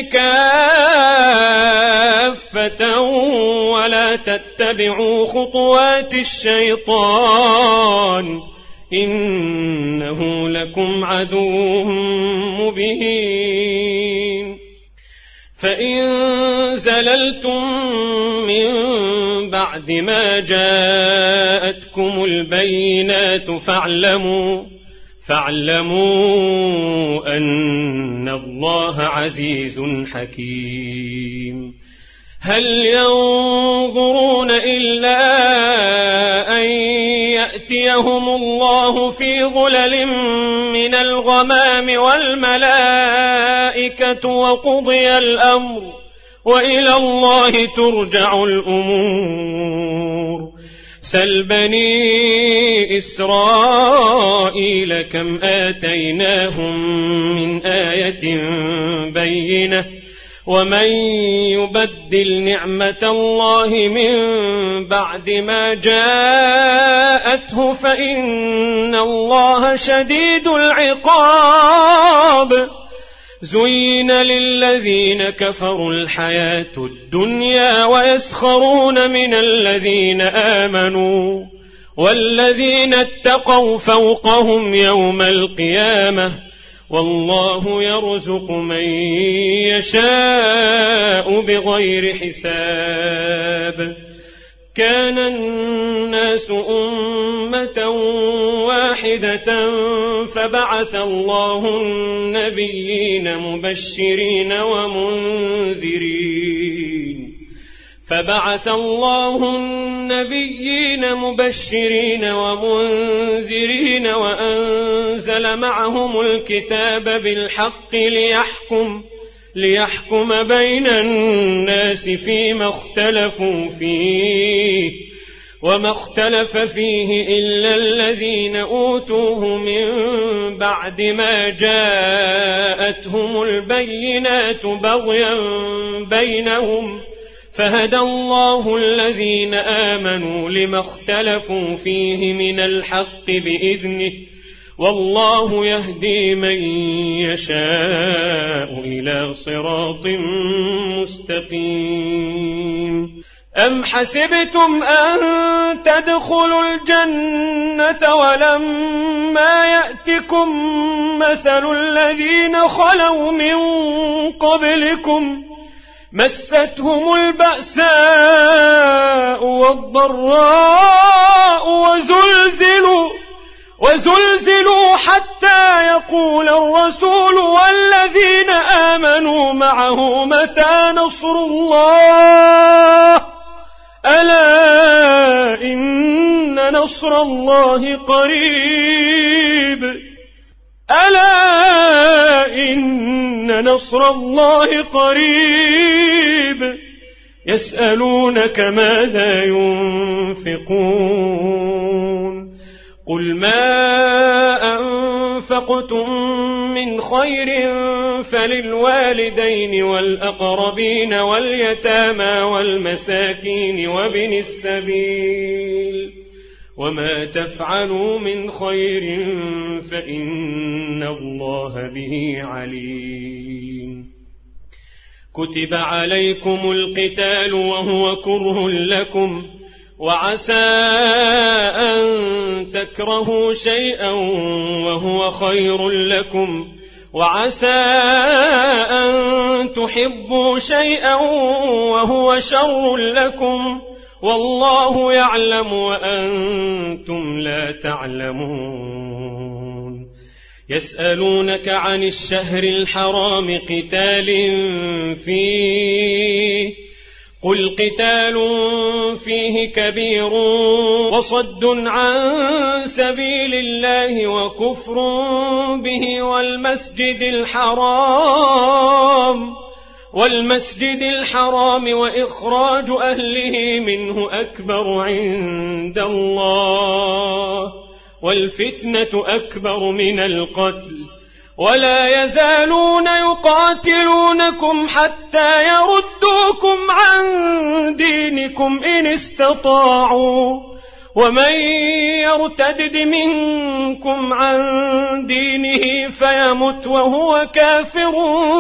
[SPEAKER 1] كافة ولا تتبعوا خطوات الشيطان إنه لكم عدو مبين. فإن زللتم من بعد ما جاءتكم البينات فاعلموا فاعلموا أن الله عزيز حكيم. هل ينظرون إلا أن يأتيهم الله في ظلل من الغمام والملائكة وقضي الأمر وإلى الله ترجع الأمور. سل بني إسرائيل كم آتيناهم من آية بينة ومن يبدل نعمة الله من بعد ما جاءته فإن الله شديد العقاب. زين للذين كفروا الحياة الدنيا ويسخرون من الذين آمنوا والذين اتقوا فوقهم يوم القيامة والله يرزق من يشاء بغير حساب. كان الناس أمة واحدة فبعث الله النبيين مبشرين ومنذرين فبعث الله النبيين مبشرين ومنذرين وأنزل معهم الكتاب بالحق ليحكم ليحكم بين الناس فيما اختلفوا فيه وما اختلف فيه إلا الذين أوتوه من بعد ما جاءتهم البينات بغيا بينهم فهدى الله الذين آمنوا لما اختلفوا فيه من الحق بإذنه والله يهدي من يشاء إلى صراط مستقيم. أم حسبتم أن تدخلوا الجنة ولما يأتكم مثل الذين خلوا من قبلكم مستهم البأساء والضراء وزلزلوا وزلزلوا حتى يقول الرسول والذين آمنوا معه متى نصر الله ألا إن نصر الله قريب ألا إن نصر الله قريب. يسألونك ماذا ينفقون قل ما أنفقتم من خير فللوالدين والأقربين واليتامى والمساكين وابن السبيل وما تفعلوا من خير فإن الله به عليم. كتب عليكم القتال وهو كره لكم وعسى أن تكرهوا شيئا وهو خير لكم وعسى أن تحبوا شيئا وهو شر لكم والله يعلم وأنتم لا تعلمون. يسألونك عن الشهر الحرام قتال فيه قل قتال فيه كبير وصد عن سبيل الله وكفر به والمسجد الحرام والمسجد الحرام وإخراج أهله منه أكبر عند الله والفتنة أكبر من القتل ولا يزالون يقاتلونكم حتى يردوكم عن دينكم إن استطاعوا ومن يرتد منكم عن دينه فيمت وهو كافر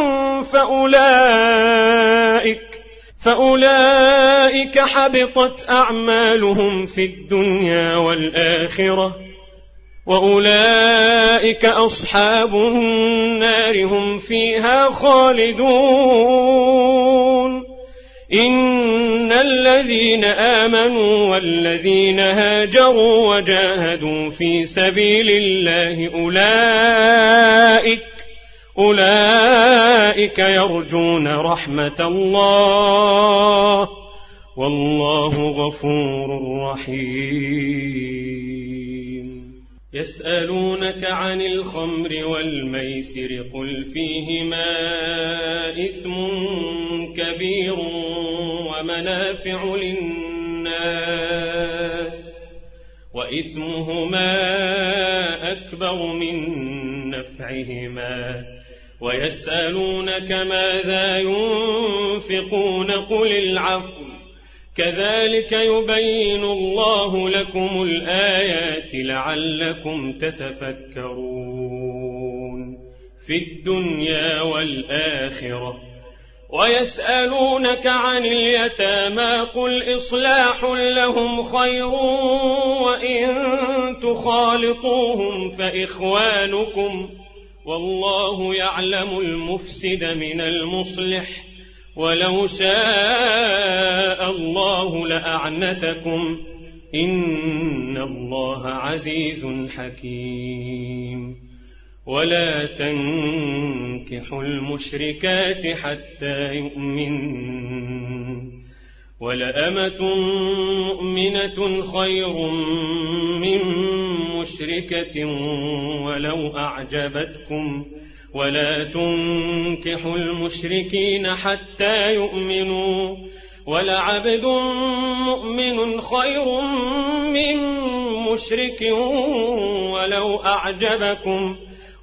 [SPEAKER 1] فأولئك فأولئك حبطت أعمالهم في الدنيا والآخرة وأولئك أصحاب النار هم فيها خالدون. إن الذين آمنوا والذين هاجروا وجاهدوا في سبيل الله أولئك أولئك يرجون رحمة الله والله غفور رحيم. يسألونك عن الخمر والميسر قل فيهما إثم كبير ومنافع للناس وإثمهما أكبر من نفعهما ويسألونك ماذا ينفقون قل العفو كذلك يبين الله لكم الآيات لعلكم تتفكرون في الدنيا والآخرة. ويسألونك عن اليتامى قل إصلاح لهم خير وإن تخالطوهم فإخوانكم والله يعلم المفسد من المصلح ولو شاء الله لأعنتكم إن الله عزيز حكيم. ولا تنكحوا المشركات حتى يؤمنن ولأمة مؤمنة خير من مشركة ولو أعجبتكم ولا تنكحوا المشركين حتى يؤمنوا ولعبد مؤمن خير من مشرك ولو أعجبكم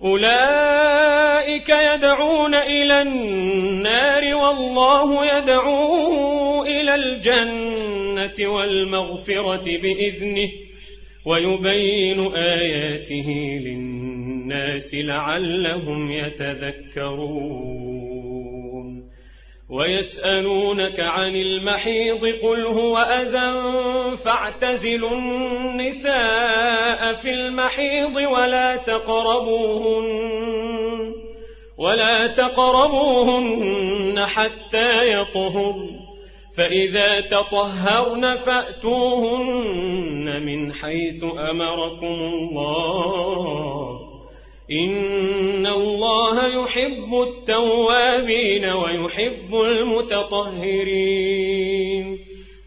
[SPEAKER 1] أولئك يدعون إلى النار والله يدعو إلى الجنة والمغفرة بإذنه ويبين آياته للناس لعلهم يتذكرون. ويسألونك عن المحيض قل هو أذى فاعتزلوا النساء في المحيض ولا تقربوهن ولا تقربوهن حتى يطهرن فإذا تطهرن فأتوهن من حيث أمركم الله إن الله يحب التوابين ويحب المتطهرين.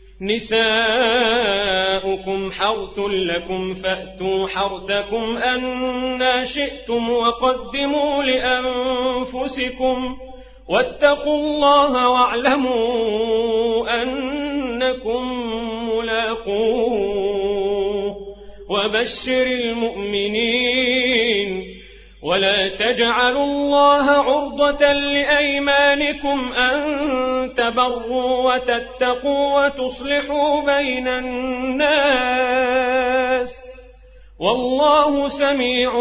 [SPEAKER 1] نساؤكم حرث لكم فأتوا حرثكم أنى شئتم وقدموا لأنفسكم واتقوا الله واعلموا أنكم ملاقوه وبشر المؤمنين. ولا تجعلوا الله عرضة لأيمانكم أن تبروا وتتقوا وتصلحوا بين الناس والله سميع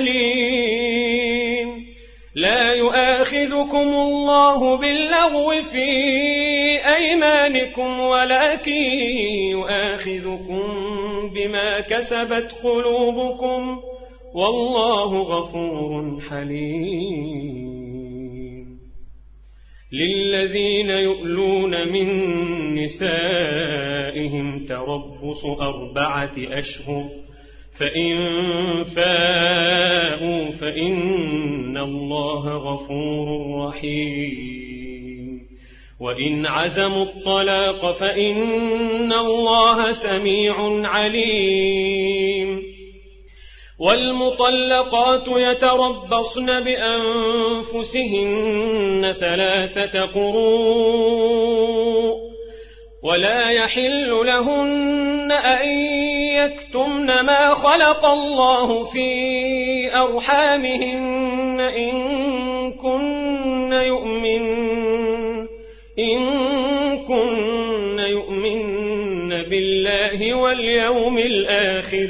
[SPEAKER 1] عليم. لا يؤاخذكم الله باللغو في أيمانكم ولكن يؤاخذكم بما كسبت قلوبكم والله غفور حليم. للذين يؤلون من نسائهم تربص أربعة أشهر فإن فاءوا فإن الله غفور رحيم. وإن عزموا الطلاق فإن الله سميع عليم. والمطلقات يتربصن بأنفسهن ثلاثة قروء ولا يحل لهن أن يكتمن ما خلق الله في أرحامهن إن كن يؤمن إن كن يؤمن بالله واليوم الآخر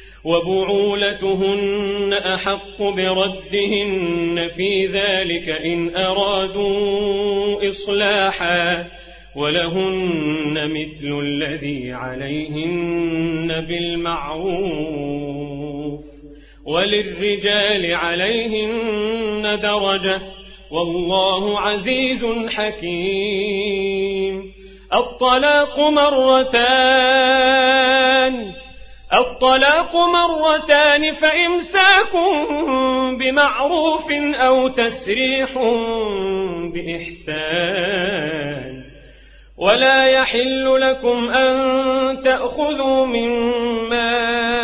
[SPEAKER 1] وبعولتهن أحق بردهن في ذلك إن أرادوا إصلاحا ولهن مثل الذي عليهن بالمعروف وللرجال عليهن درجة والله عزيز حكيم. الطلاق مرتان الطلاق مرتان فإمساك بمعروف أو تسريح بإحسان. ولا يحل لكم أن تأخذوا مما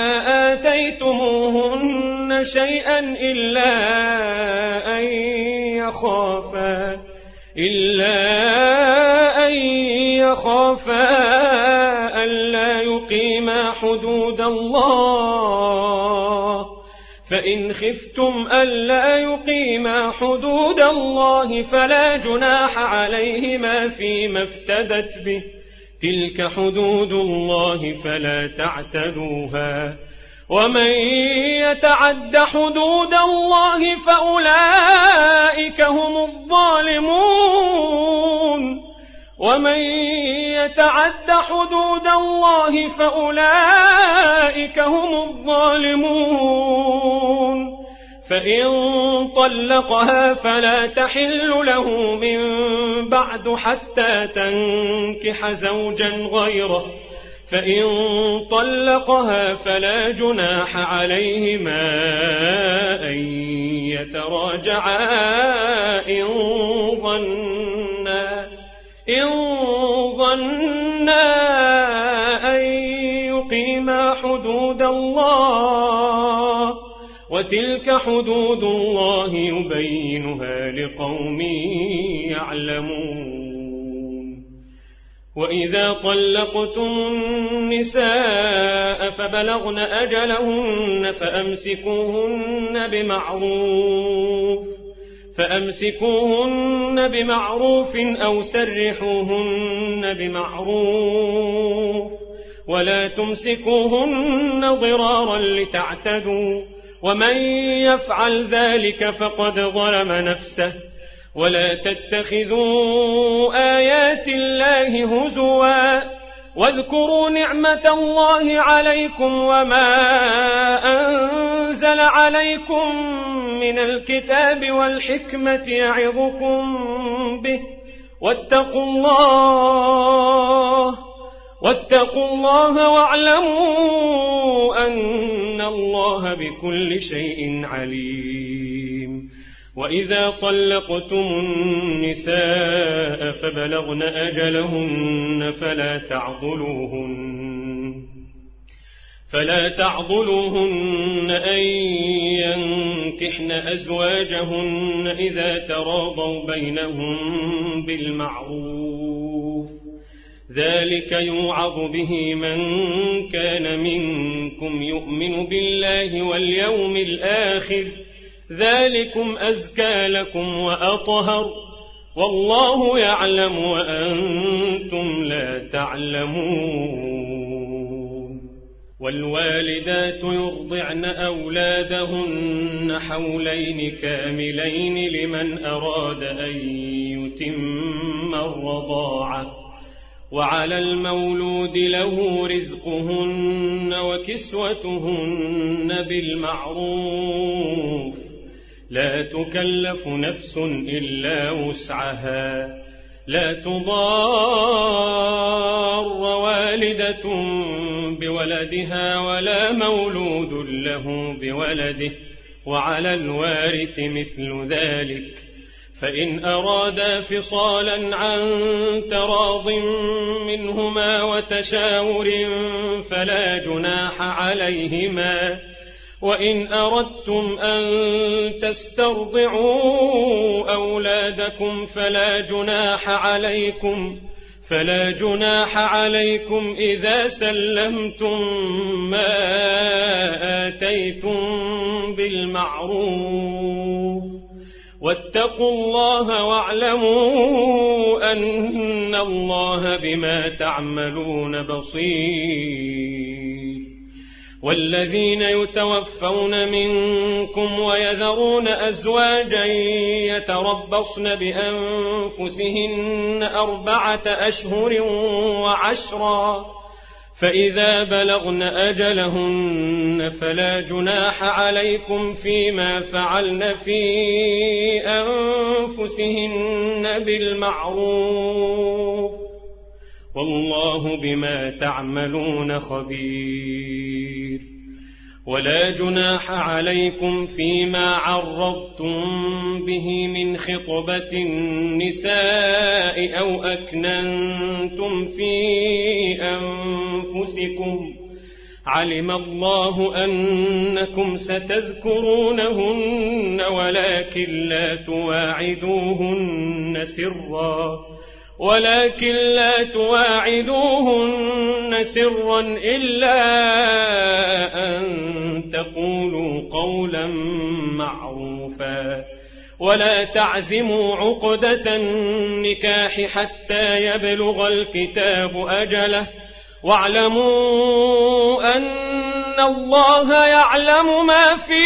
[SPEAKER 1] آتيتموهن شيئا إلا أن يخافا إلا أن يخافا ألا يقيما حدود الله، فإن خفتم ألا يقيما حدود الله فلا جناح عليهما فيما افتدت به، تلك حدود الله فلا تعتدوها، ومن يتعد حدود الله فأولئك هم الظالمون ومن يتعد حدود الله فأولئك هم الظالمون. فإن طلقها فلا تحل له من بعد حتى تنكح زوجا غيره، فإن طلقها فلا جناح عليهما أن يتراجعا إن ظنا إن ظنا أن يقيما حدود الله، وتلك حدود الله يبينها لقوم يعلمون. وإذا طلقتم النساء فبلغن أجلهن فأمسكوهن بمعروف فأمسكوهن بمعروف أو سرحوهن بمعروف، ولا تمسكوهن ضرارا لتعتدوا، ومن يفعل ذلك فقد ظلم نفسه. ولا تتخذوا آيات الله هزوا، واذكروا نعمة الله عليكم وما أنزل عليكم من الكتاب والحكمة يعظكم به، واتقوا الله واتقوا الله واعلموا أن الله بكل شيء عليم. وإذا طلقتم النساء فبلغن أجلهن فلا تعضلوهن فلا تعضلوهن أن ينكحن أزواجهن إذا تراضوا بينهم بالمعروف، ذلك يوعظ به من كان منكم يؤمن بالله واليوم الآخر، ذلكم أزكى لكم وأطهر، والله يعلم وأنتم لا تعلمون. والوالدات يرضعن أولادهن حولين كاملين لمن أراد أن يتم الرضاعة، وعلى المولود له رزقهن وكسوتهن بالمعروف، لا تكلف نفس إلا وسعها، لا تضار والدة بولدها ولا مولود له بولده، وعلى الوارث مثل ذلك، فإن أرادا فصالا عن تراض منهما وتشاور فلا جناح عليهما، وإن أردتم أن تسترضعوا أولادكم فلا جناح عليكم فلا جناح عليكم إذا سلمتم ما آتيتم بالمعروف، واتقوا الله واعلموا أن الله بما تعملون بصير. والذين يتوفون منكم ويذرون أزواجا يتربصن بأنفسهن أربعة أشهر وعشرا، فإذا بلغن أجلهن فلا جناح عليكم فيما فعلن في أنفسهن بالمعروف والله بما تعملون خبير. ولا جناح عليكم فيما عرضتم به من خطبة النساء أو أكننتم في أنفسكم علم الله أنكم ستذكرونهن ولكن لا تواعدوهن سرا ولكن لا تواعدوهن سرا إلا أن تقولوا قولا معروفا ولا تعزموا عقدة النكاح حتى يبلغ الكتاب أجله واعلموا أن الله يعلم ما في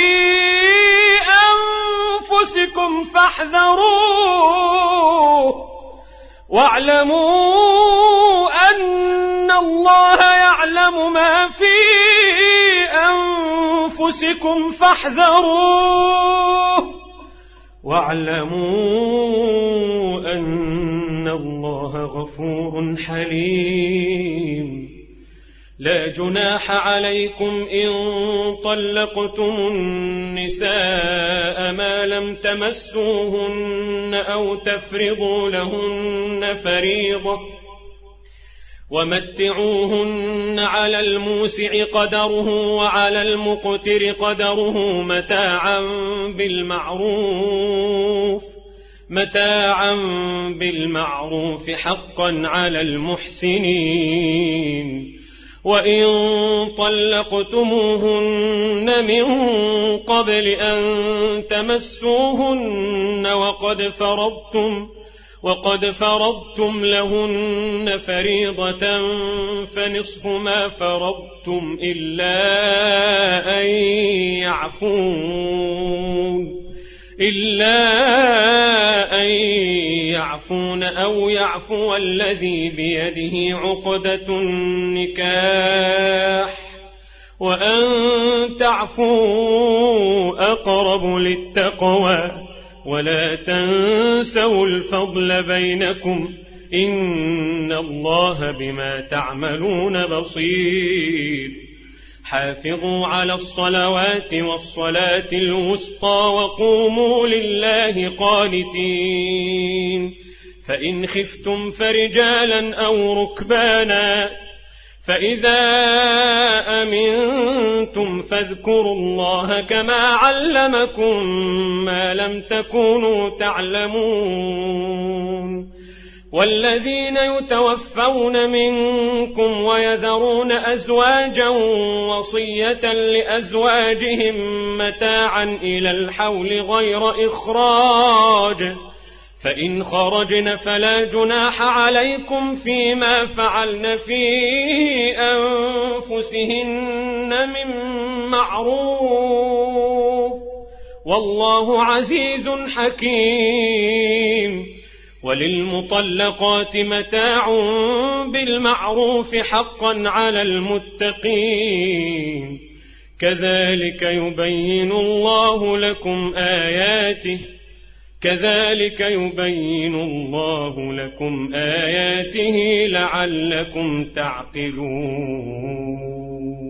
[SPEAKER 1] أنفسكم فاحذروه واعلموا أن الله يعلم ما في أنفسكم فاحذروه واعلموا أن الله غفور حليم. لا جناح عليكم إن طلقتم النساء ما لم تمسوهن أو تفرضوا لهن فريضة ومتعوهن على الموسع قدره وعلى المقتر قدره متاعا بالمعروف متاعا بالمعروف حقا على المحسنين. وإن طلقتموهن من قبل أن تمسوهن وقد فرضتم وقد فرضتم لهن فريضة فنصف ما فرضتم إلا أن يعفون إلا أن يعفون أو يعفو الذي بيده عقدة النكاح وأن تعفوا أقرب للتقوى ولا تنسوا الفضل بينكم إن الله بما تعملون بصير. حافظوا على الصلوات والصلاة الوسطى وقوموا لله قانتين. فإن خفتم فرجالا أو ركبانا فإذا أمنتم فاذكروا الله كما علمكم ما لم تكونوا تعلمون. والذين يتوفون منكم ويذرون أزواجا وصية لأزواجهم متاعا إلى الحول غير إخراج فإن خرجن فلا جناح عليكم فيما فعلن في أنفسهن من معروف والله عزيز حكيم. وللمطلقات متاع بالمعروف حقا على المتقين كذلك يبين الله لكم آياته كذلك يبين الله لكم آياته لعلكم تعقلون.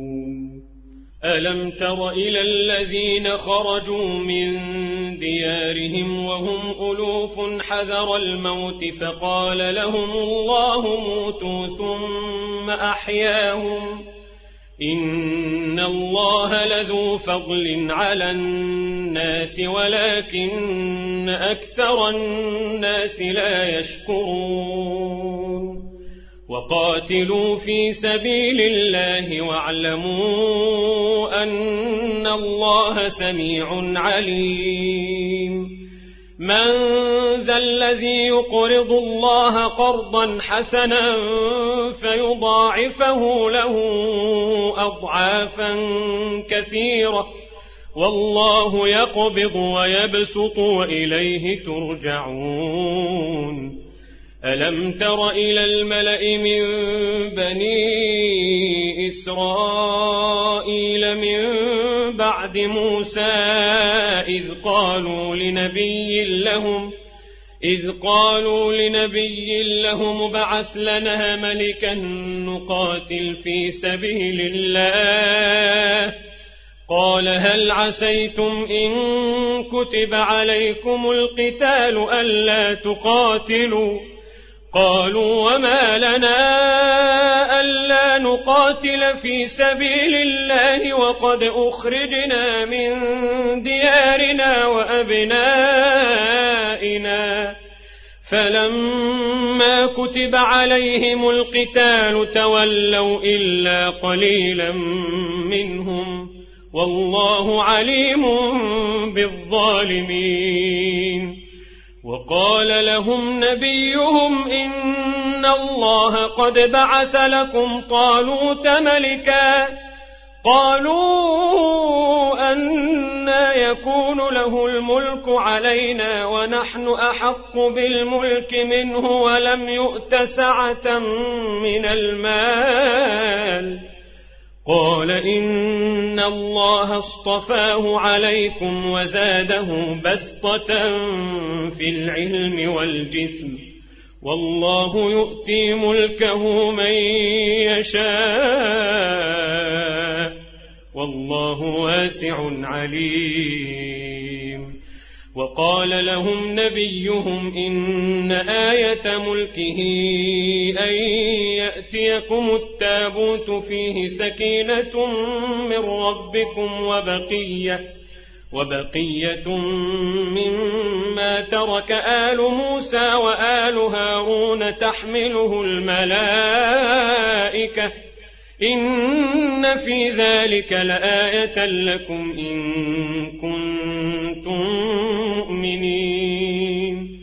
[SPEAKER 1] ألم تر إلى الذين خرجوا من ديارهم وهم ألوف حذر الموت فقال لهم الله موتوا ثم أحياهم إن الله لذو فضل على الناس ولكن أكثر الناس لا يشكرون. وقاتلوا في سبيل الله واعلموا أن الله سميع عليم. من ذا الذي يقرض الله قرضا حسنا فيضاعفه له أضعافا كثيرة والله يقبض ويبسط وإليه ترجعون. ألم تر إلى الملأ من بني إسرائيل من بعد موسى إذ قالوا لنبي لهم إذ قالوا لنبي لهم ابعث لنا ملكا نقاتل في سبيل الله قال هل عسيتم إن كتب عليكم القتال ألا تقاتلوا قالوا وما لنا ألا نقاتل في سبيل الله وقد أخرجنا من ديارنا وأبنائنا فلما كتب عليهم القتال تولوا إلا قليلا منهم والله عليم بالظالمين وقال لهم نبيهم إن الله قد بعث لكم طالوت ملكا قالوا أنى يكون له الملك علينا ونحن أحق بالملك منه ولم يؤت سعة من المال قال إن الله اصطفاه عليكم وزاده بسطة في العلم والجسم والله يؤتي ملكه من يشاء والله واسع عليم وقال لهم نبيهم إن آية ملكه أن يأتيكم التابوت فيه سكينة من ربكم وبقية وبقية مما ترك آل موسى وآل هارون تحمله الملائكة إن في ذلك لآية لكم إن كنتم مؤمنين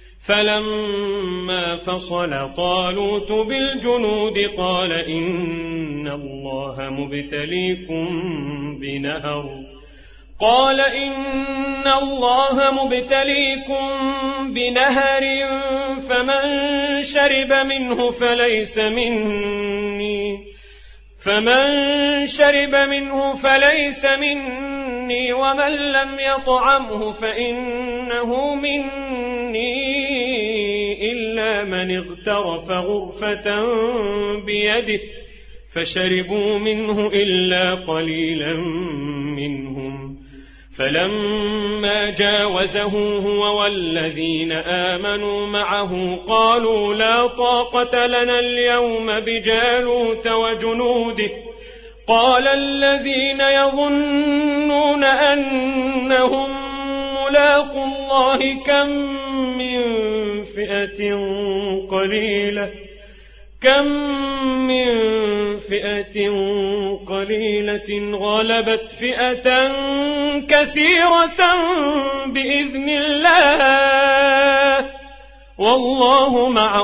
[SPEAKER 1] فلما فصل طالوت بالجنود قال إن الله مبتليكم بنهر قال إن الله مبتليكم بنهر فمن شرب منه فليس مني فمن شرب منه فليس مني ومن لم يطعمه فإنه مني إلا من اغترف غرفة بيده فشربوا منه إلا قليلا منهم فلما جاوزه هو والذين آمنوا معه قالوا لا طاقة لنا اليوم بجالوت وجنوده قال الذين يظنون أنهم ملاقوا الله كم من فئة قليلة كم من فئة قليلة غلبت فئة كثيرة بإذن الله والله مع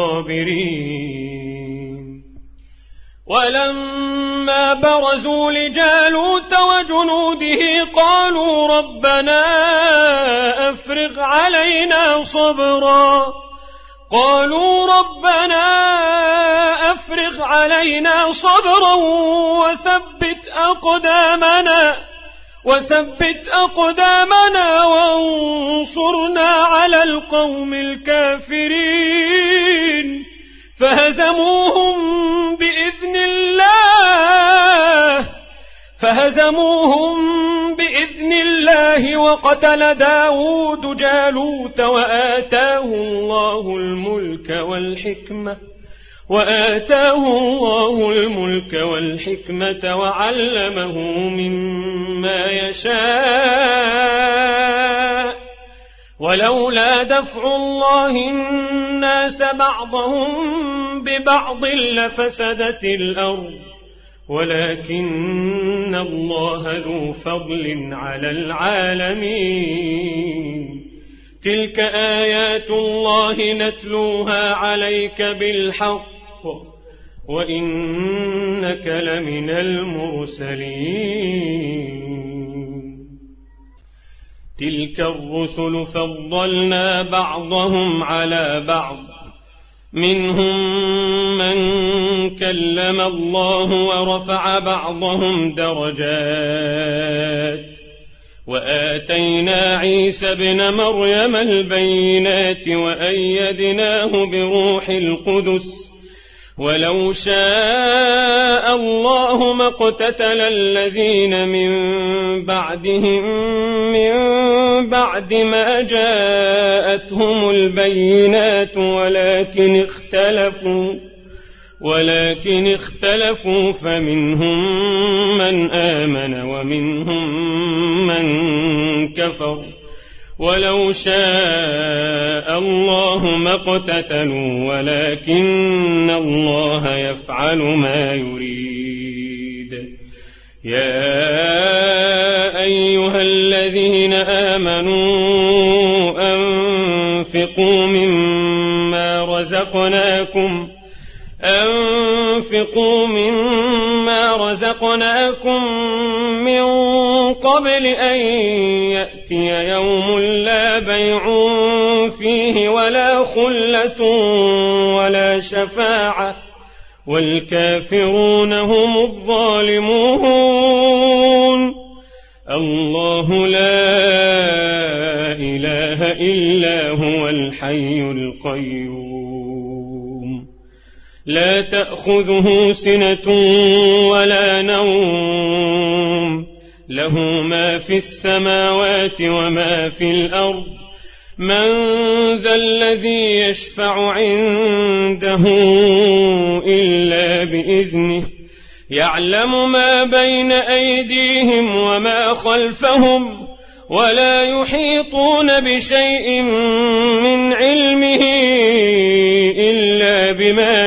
[SPEAKER 1] الصابرين ولما برزوا لجالوت وجنوده قالوا ربنا أفرغ علينا صبرا قالوا ربنا أفرغ علينا صبرا وثبت أقدامنا وثبت أقدامنا وانصرنا على القوم الكافرين فهزموهم بإذن الله فهزموهم بإذن الله وقتل داود جالوت وآتاه الله الملك والحكمة وآتاه الله الملك والحكمة وعلمه مما يشاء ولولا دفع الله الناس بعضهم ببعض لفسدت الأرض ولكن الله ذو فضل على العالمين تلك آيات الله نتلوها عليك بالحق وإنك لمن المرسلين تلك الرسل فضلنا بعضهم على بعض منهم من كلم الله ورفع بعضهم درجات وآتينا عيسى ابن مريم البينات وأيدناه بروح القدس ولو شاء الله ما اقتتل الذين من بعدهم من بعد ما جاءتهم البينات ولكن اختلفوا ولكن اختلفوا فمنهم من آمن ومنهم من كفر ولو شاء الله ما اقتتلوا ولكن الله يفعل ما يريد. يا أيها الذين آمنوا أنفقوا مما رزقناكم أنفقوا مما رزقناكم من قبل أن يأتي يوم لا بيع فيه ولا خلة ولا شفاعة والكافرون هم الظالمون. الله لا إله إلا هو الحي القيوم لا تأخذه سنة ولا نوم له ما في السماوات وما في الأرض من ذا الذي يشفع عنده إلا بإذنه يعلم ما بين أيديهم وما خلفهم ولا يحيطون بشيء من علمه إلا بما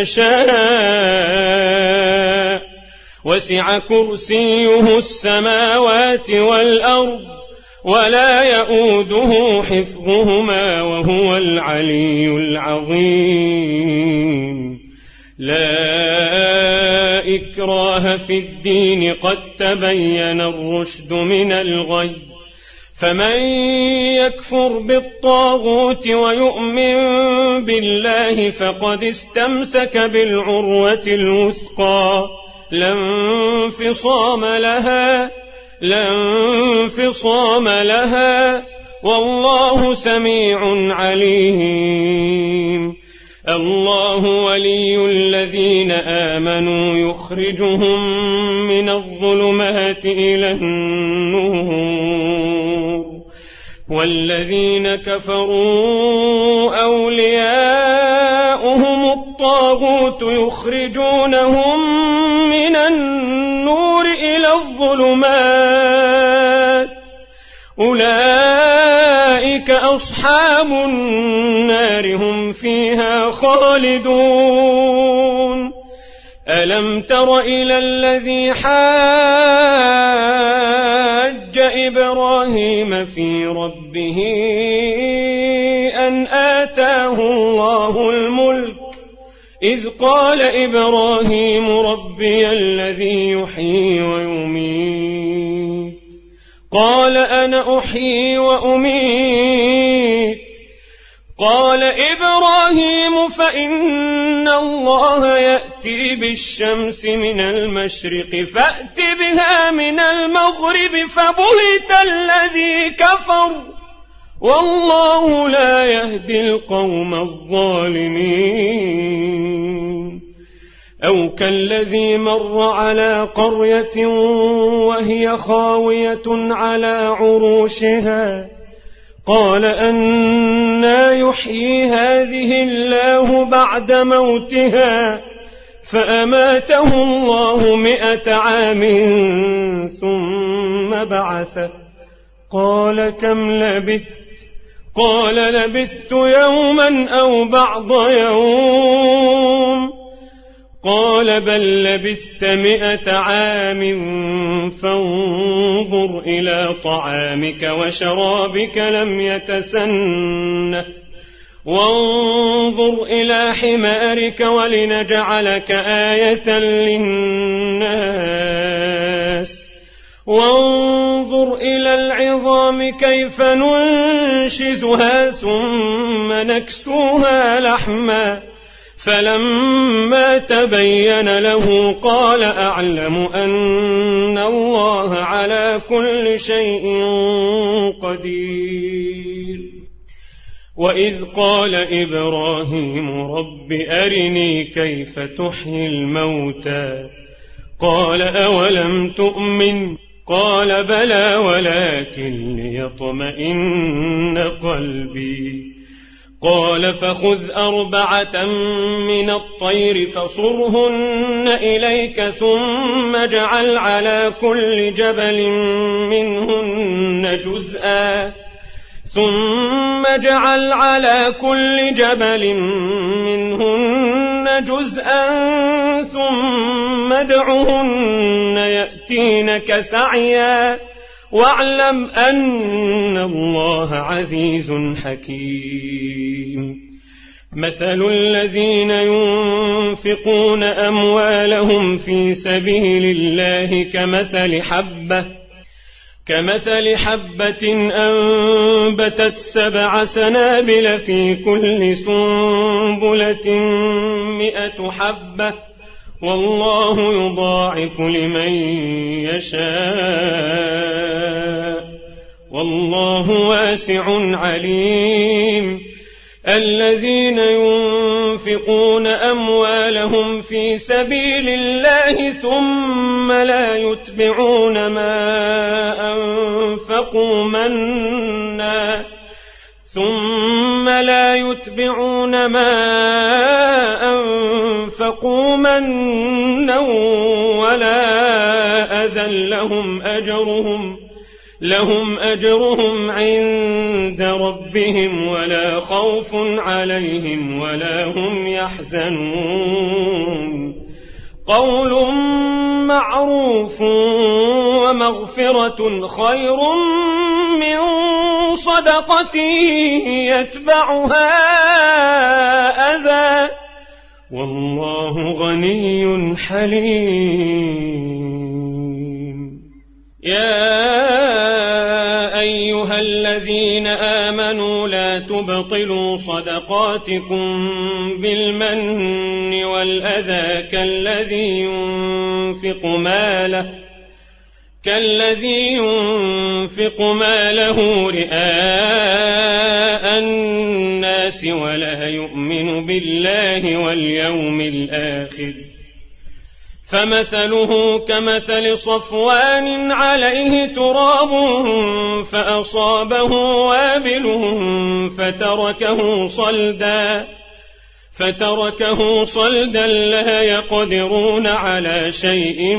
[SPEAKER 1] شاء وسع كرسيه السماوات والأرض ولا يؤوده حفظهما وهو العلي العظيم. لا إكراه في الدين قد تبين الرشد من الغي فمن يكفر بالطاغوت ويؤمن بالله فقد استمسك بالعروة الوثقى لا انفصام لها لا انفصام لها والله سميع عليم. الله ولي الذين آمنوا يخرجهم من الظلمات إلى النور والذين كفروا أولياؤهم الطاغوت يخرجونهم من النور إلى الظلمات أولئك أصحاب النار هم فيها خالدون. ألم تر إلى الذي حاج إبراهيم في ربه أن آتاه الله الملك إذ قال إبراهيم ربي الذي يحيي ويميت قال أنا أحيي وأميت قال إبراهيم فإن الله يأتي بالشمس من المشرق فأت بها من المغرب فبهت الذي كفر والله لا يهدي القوم الظالمين. أو كالذي مر على قرية وهي خاوية على عروشها قال أنى يحيي هذه الله بعد موتها فأماته الله مئة عام ثم بعثه قال كم لبثت قال لبثت يوما أو بعض يوم قال بل لبثت مئة عام فانظر إلى طعامك وشرابك لم يتسنه وانظر إلى حمارك ولنجعلك آية للناس وانظر إلى العظام كيف ننشزها ثم نكسوها لحما فلما تبين له قال أعلم أن الله على كل شيء قدير. وإذ قال إبراهيم رب أرني كيف تحيي الموتى قال أولم تؤمن قال بلى ولكن ليطمئن قلبي قال فخذ أربعة من الطير فصرهن إليك ثم اجعل على كل جبل منهن جزءا ثم اجعل على كل جبل منهن جزءا ثم ادعهن يأتينك سعيا واعلم أن الله عزيز حكيم. مثل الذين ينفقون أموالهم في سبيل الله كمثل حبة كمثل حبة أنبتت سبع سنابل في كل سنبلة مئة حبة والله يضاعف لمن يشاء والله واسع عليم. الذين ينفقون أموالهم في سبيل الله ثم لا يتبعون ما أنفقوا منا ثم لا يتبعون ما أنفقوا منا ولا أذى لهم أجرهم لهم أجرهم عند ربهم ولا خوف عليهم ولا هم يحزنون. قول معروف ومغفرة خير من صدقة يتبعها أذى والله غني حليم. يا أيها الذين آمنوا لا تبطلوا صدقاتكم بالمن والأذى كالذي ينفق ماله كالذي ينفق ماله رئاء الناس ولا يؤمن بالله واليوم الآخر فمثله كمثل صفوان عليه تراب فأصابه وابل فتركه صلدا فتركه صلدا لا يقدرون على شيء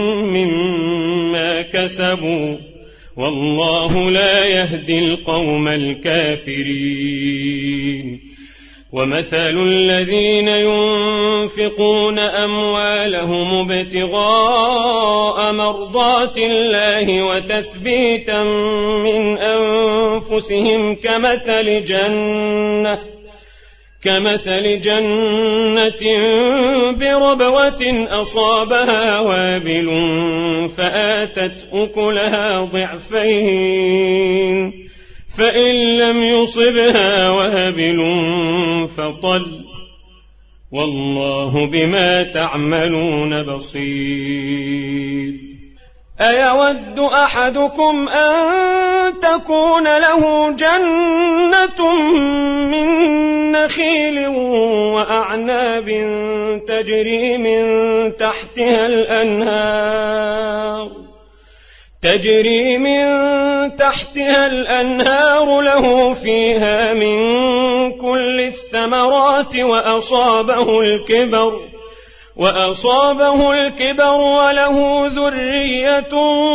[SPEAKER 1] مما كسبوا والله لا يهدي القوم الكافرين. ومثل الذين ينفقون أموالهم ابتغاء مرضات الله وتثبيتا من أنفسهم كمثل جنة كمثل جنة بربوة أصابها وابل فآتت أكلها ضعفين فإن لم يصبها وابل فطل والله بما تعملون بصير. أيود أحدكم أن تكون له جنة من نخيل وأعناب تجري من تحتها الأنهار تجري من تحتها الأنهار له فيها من كل الثمرات وأصابه الكبر وأصابه الكبر وله ذرية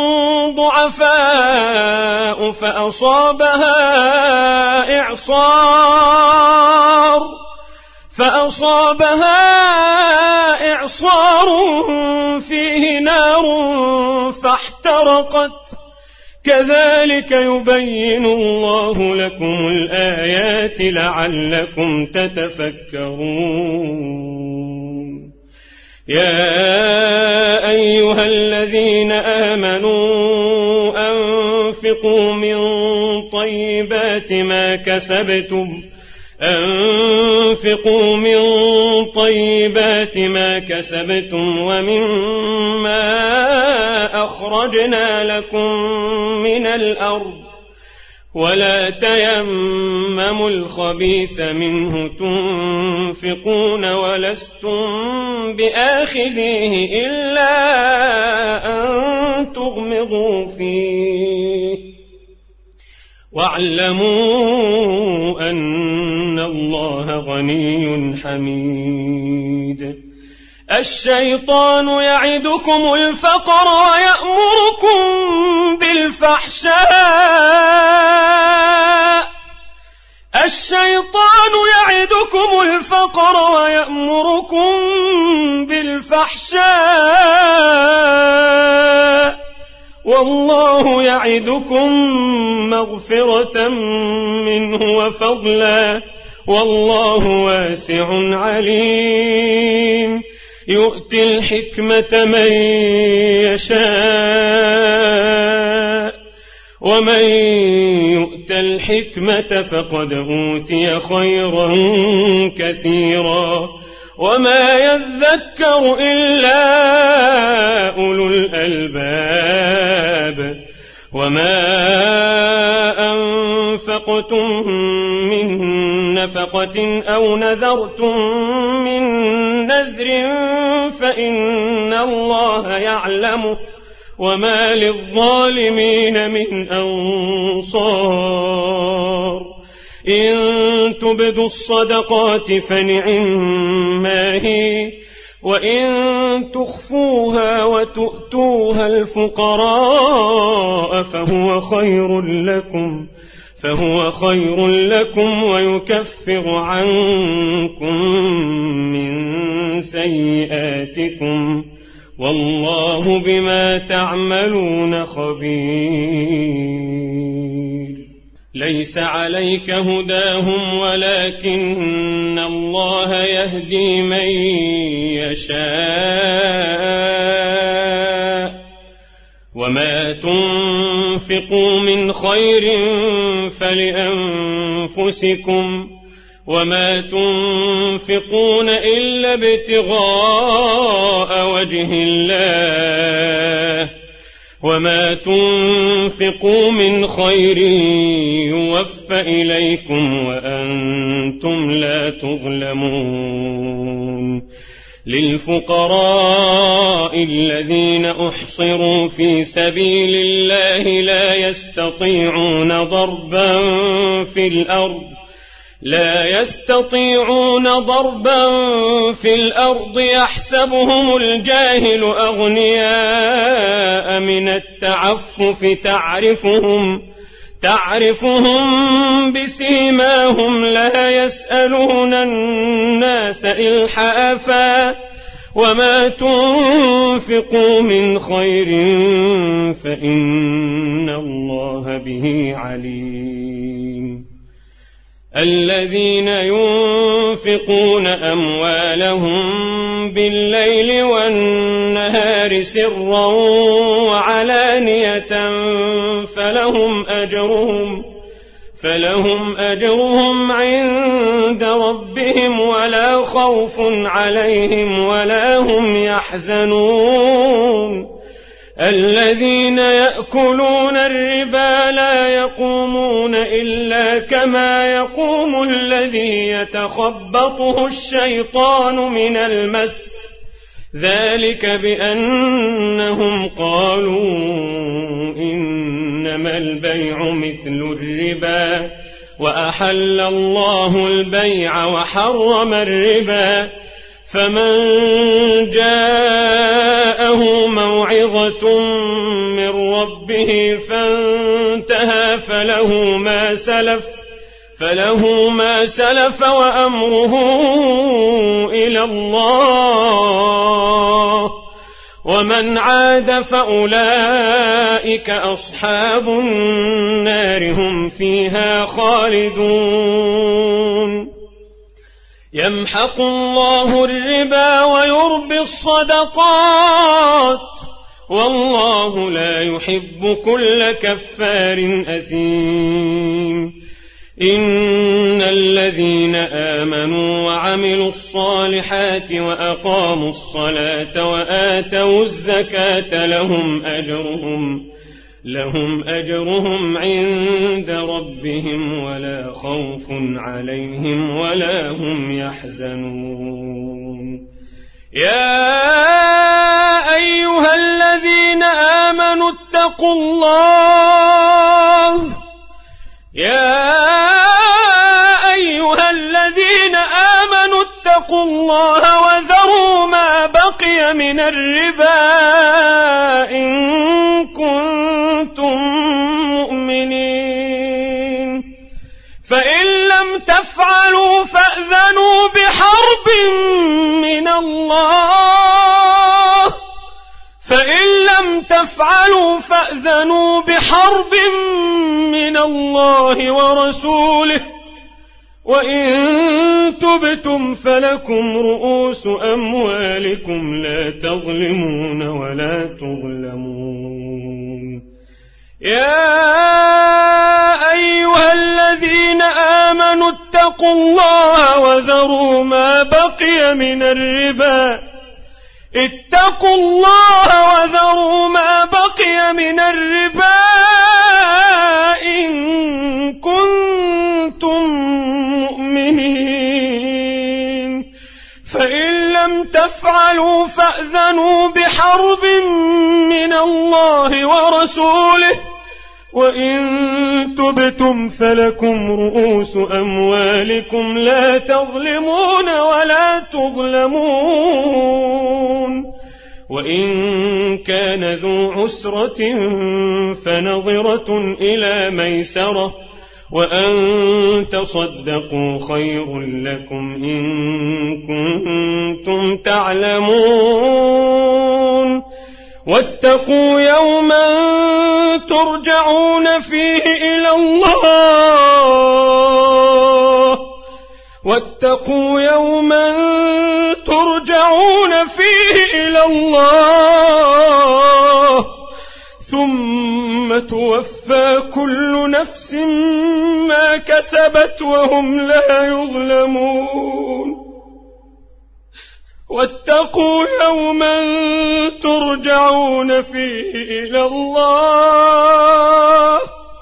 [SPEAKER 1] ضعفاء فأصابها إعصار فأصابها إعصار فيه نار فاحترقت كذلك يبين الله لكم الآيات لعلكم تتفكرون. يا أيها الذين آمنوا أنفقوا من طيبات ما كسبتم أنفقوا من طيبات ما كسبتم ومما أخرجنا لكم من الأرض ولا تيمموا الخبيث منه تنفقون ولستم بآخذيه إلا أن تغمضوا فيه واعلموا أن الله غني حميد. الشيطان يعدكم الفقر ويأمركم بالفحشاء الشيطان يعدكم الفقر ويأمركم بالفحشاء والله يعدكم مغفرة منه وفضلا والله واسع عليم. يؤتي الحكمة من يشاء ومن يؤت الحكمة فقد أوتي خيرا كثيرا وما يذكر إلا أولو الألباب. وما أنفقتم من نفقة أو نذرتم من نذر فإن الله يعلمه وما للظالمين من أنصار. إن تبدوا الصدقات فنعما هي وإن تخفوها وتؤتوها الفقراء فهو خير لكم فهو خير لكم ويكفر عنكم من سيئاتكم والله بما تعملون خبير. ليس عليك هداهم ولكن الله يهدي من يشاء وما تنفقوا من خير فلأنفسكم وما تنفقون إلا ابتغاء وجه الله وما تنفقوا من خير يوفى إليكم وأنتم لا تظلمون. للفقراء الذين أحصروا في سبيل الله لا يستطيعون ضربا في الأرض لا يستطيعون ضربا في الأرض يحسبهم الجاهل أغنياء من التعفف تعرفهم تعرفهم بسيماهم لا يسألون الناس إلحافا وما تنفقوا من خير فإن الله به عليم. الذين ينفقون أموالهم بالليل والنهار سرا وعلانية فلهم أجرهم فلهم أجرهم عند ربهم ولا خوف عليهم ولا هم يحزنون. الذين يأكلون الربا لا يقومون إلا كما يقوم الذي يتخبطه الشيطان من المس ذلك بأنهم قالوا إنما البيع مثل الربا وأحل الله البيع وحرم الربا. فمن جاءه موعظة من ربه فانتهى فله ما سلف فله ما سلف وأمره إلى الله ومن عاد فأولئك أصحاب النار هم فيها خالدون. يمحق الله الربا ويربي الصدقات والله لا يحب كل كفار أثيم. إن الذين آمنوا وعملوا الصالحات وأقاموا الصلاة وآتوا الزكاة لهم أجرهم لهم أجرهم عند ربهم ولا خوف عليهم ولا هم يحزنون. يا أيها الذين آمنوا اتقوا الله يا أيها الذين آمنوا اتقوا الله وذروا ما بقي من الربا إن كنتم مؤمنين فإن لم تفعلوا فأذنوا بحرب من الله فإن لم تفعلوا فأذنوا بحرب من الله ورسوله وإن تبتم فلكم رؤوس أموالكم لا تظلمون ولا تظلمون. يا أيها الذين آمنوا اتقوا الله وذروا ما بقي من الربا اتقوا الله وذروا ما بقي من الربا إن كنتم مؤمنين فإن لم تفعلوا فأذنوا بحرب من الله ورسوله وإن تبتم فلكم رؤوس أموالكم لا تظلمون ولا تظلمون. وإن كان ذو عسرة فنظرة إلى ميسرة وأن تصدقوا خير لكم إن كنتم تعلمون. واتقوا يوما ترجعون فيه إلى الله واتقوا يوما ترجعون فيه إلى الله ثم توفى كل نفس ما كسبت وهم لا يظلمون. واتقوا يوما ترجعون فيه إلى الله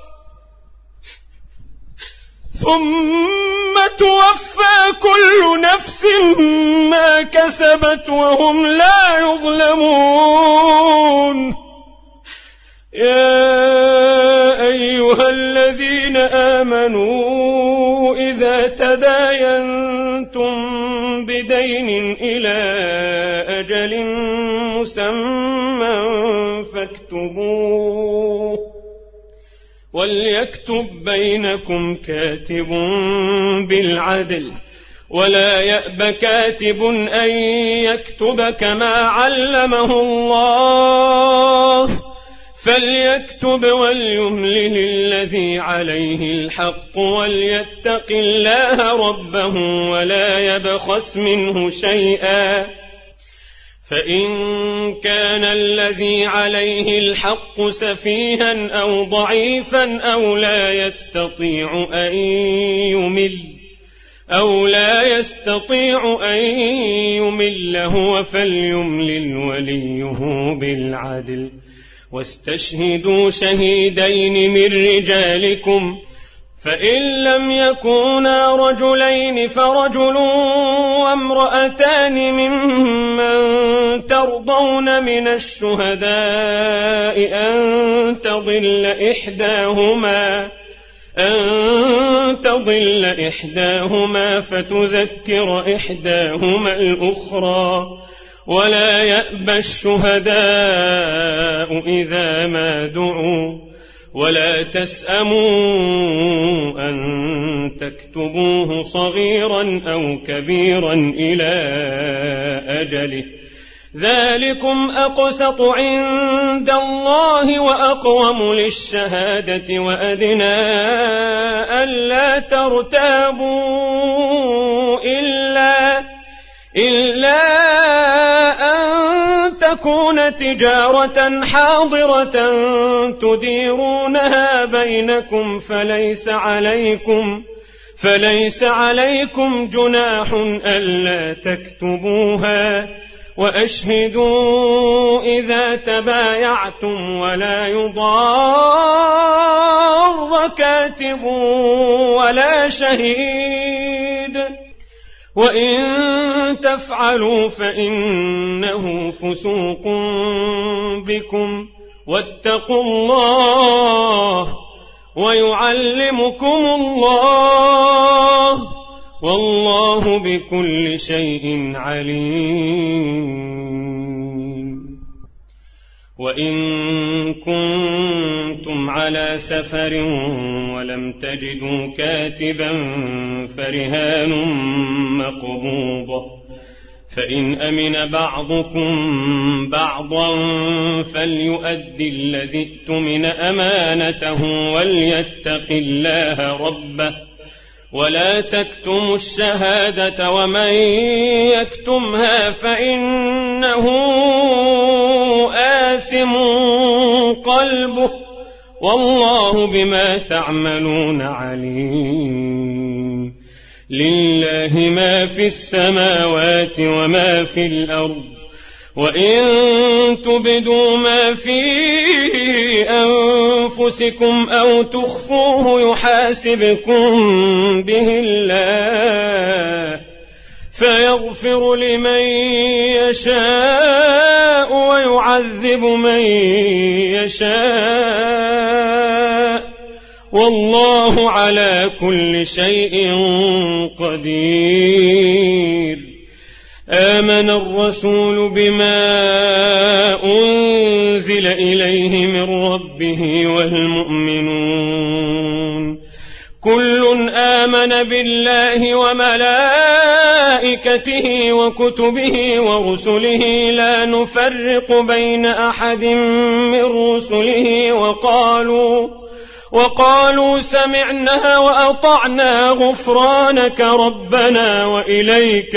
[SPEAKER 1] ثم توفى كل نفس ما كسبت وهم لا يظلمون. يا أيها الذين آمنوا إذا تداينتم بدين إلى أجل مسمى فاكتبوه وليكتب بينكم كاتب بالعدل ولا يأب كاتب أن يكتب كما علمه الله فليكتب وليملل الذي عليه الحق وليتق الله ربه ولا يبخس منه شيئا فإن كان الذي عليه الحق سفيها أو ضعيفا أو لا يستطيع أن يمل أو لا يستطيع أن يمل هو فليملل وليه بالعدل واستشهدوا شهيدين من رجالكم فإن لم يكونا رجلين فرجل وامرأتان ممن ترضون من الشهداء أن تضل إحداهما أن تضل إحداهما فتذكر إحداهما الأخرى ولا يأبى الشهداء إذا ما دعوا ولا تسأموا أن تكتبوه صغيرا أو كبيرا إلى أجله ذلكم أقسط عند الله وأقوم للشهادة وأدنى ألا ترتابوا إلا إلا أن تكون تجارة حاضرة تديرونها بينكم فليس عليكم فليس عليكم جناح ألا تكتبوها وأشهدوا إذا تبايعتم ولا يضار كاتب ولا شهيد وإن تفعلوا فإنه فسوق بكم واتقوا الله ويعلمكم الله والله بكل شيء عليم. وإن كنتم على سفر ولم تجدوا كاتبا فرهان مقبوضة فإن أمن بعضكم بعضا فليؤدي الذي ائتمن أمانته وليتق الله ربه ولا تكتموا الشهادة ومن يكتمها فإنه آثم قلبه والله بما تعملون عليم. لله ما في السماوات وما في الأرض وإن تبدوا ما في أنفسكم أو تخفوه يحاسبكم به الله فيغفر لمن يشاء ويعذب من يشاء والله على كل شيء قدير. آمن الرسول بما أنزل إليه من ربه والمؤمنون كل آمن بالله وملائكته وكتبه ورسله لا نفرق بين أحد من رسله وقالوا وقالوا سمعنا وأطعنا غفرانك ربنا وإليك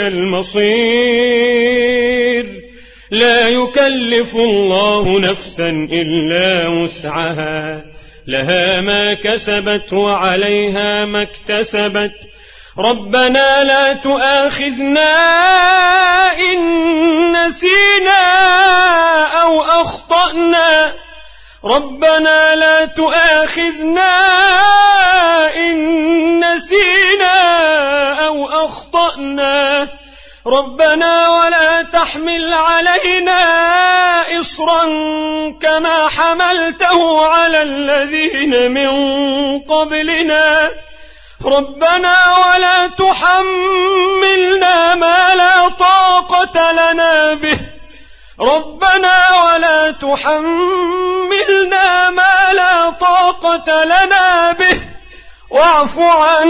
[SPEAKER 1] المصير. لا يكلف الله نفسا إلا وسعها لها ما كسبت وعليها ما اكتسبت ربنا لا تؤاخذنا إن نسينا أو أخطأنا ربنا لا تؤاخذنا إن نسينا أو أخطأنا ربنا ولا تحمل علينا إصرا كما حملته على الذين من قبلنا ربنا ولا تحملنا ما لا طاقة لنا به ربنا ولا تحملنا ما لا طاقة لنا به واعف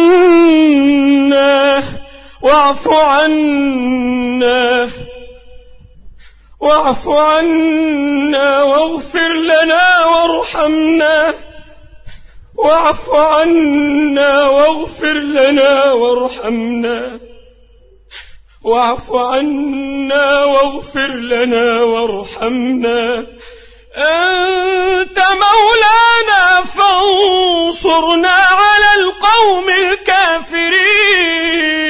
[SPEAKER 1] عنا واعف عنا واعف عنا واغفر لنا وارحمنا واعف عنا واغفر لنا وارحمنا واعف عنا واغفر لنا وارحمنا أنت مولانا فانصرنا على القوم الكافرين.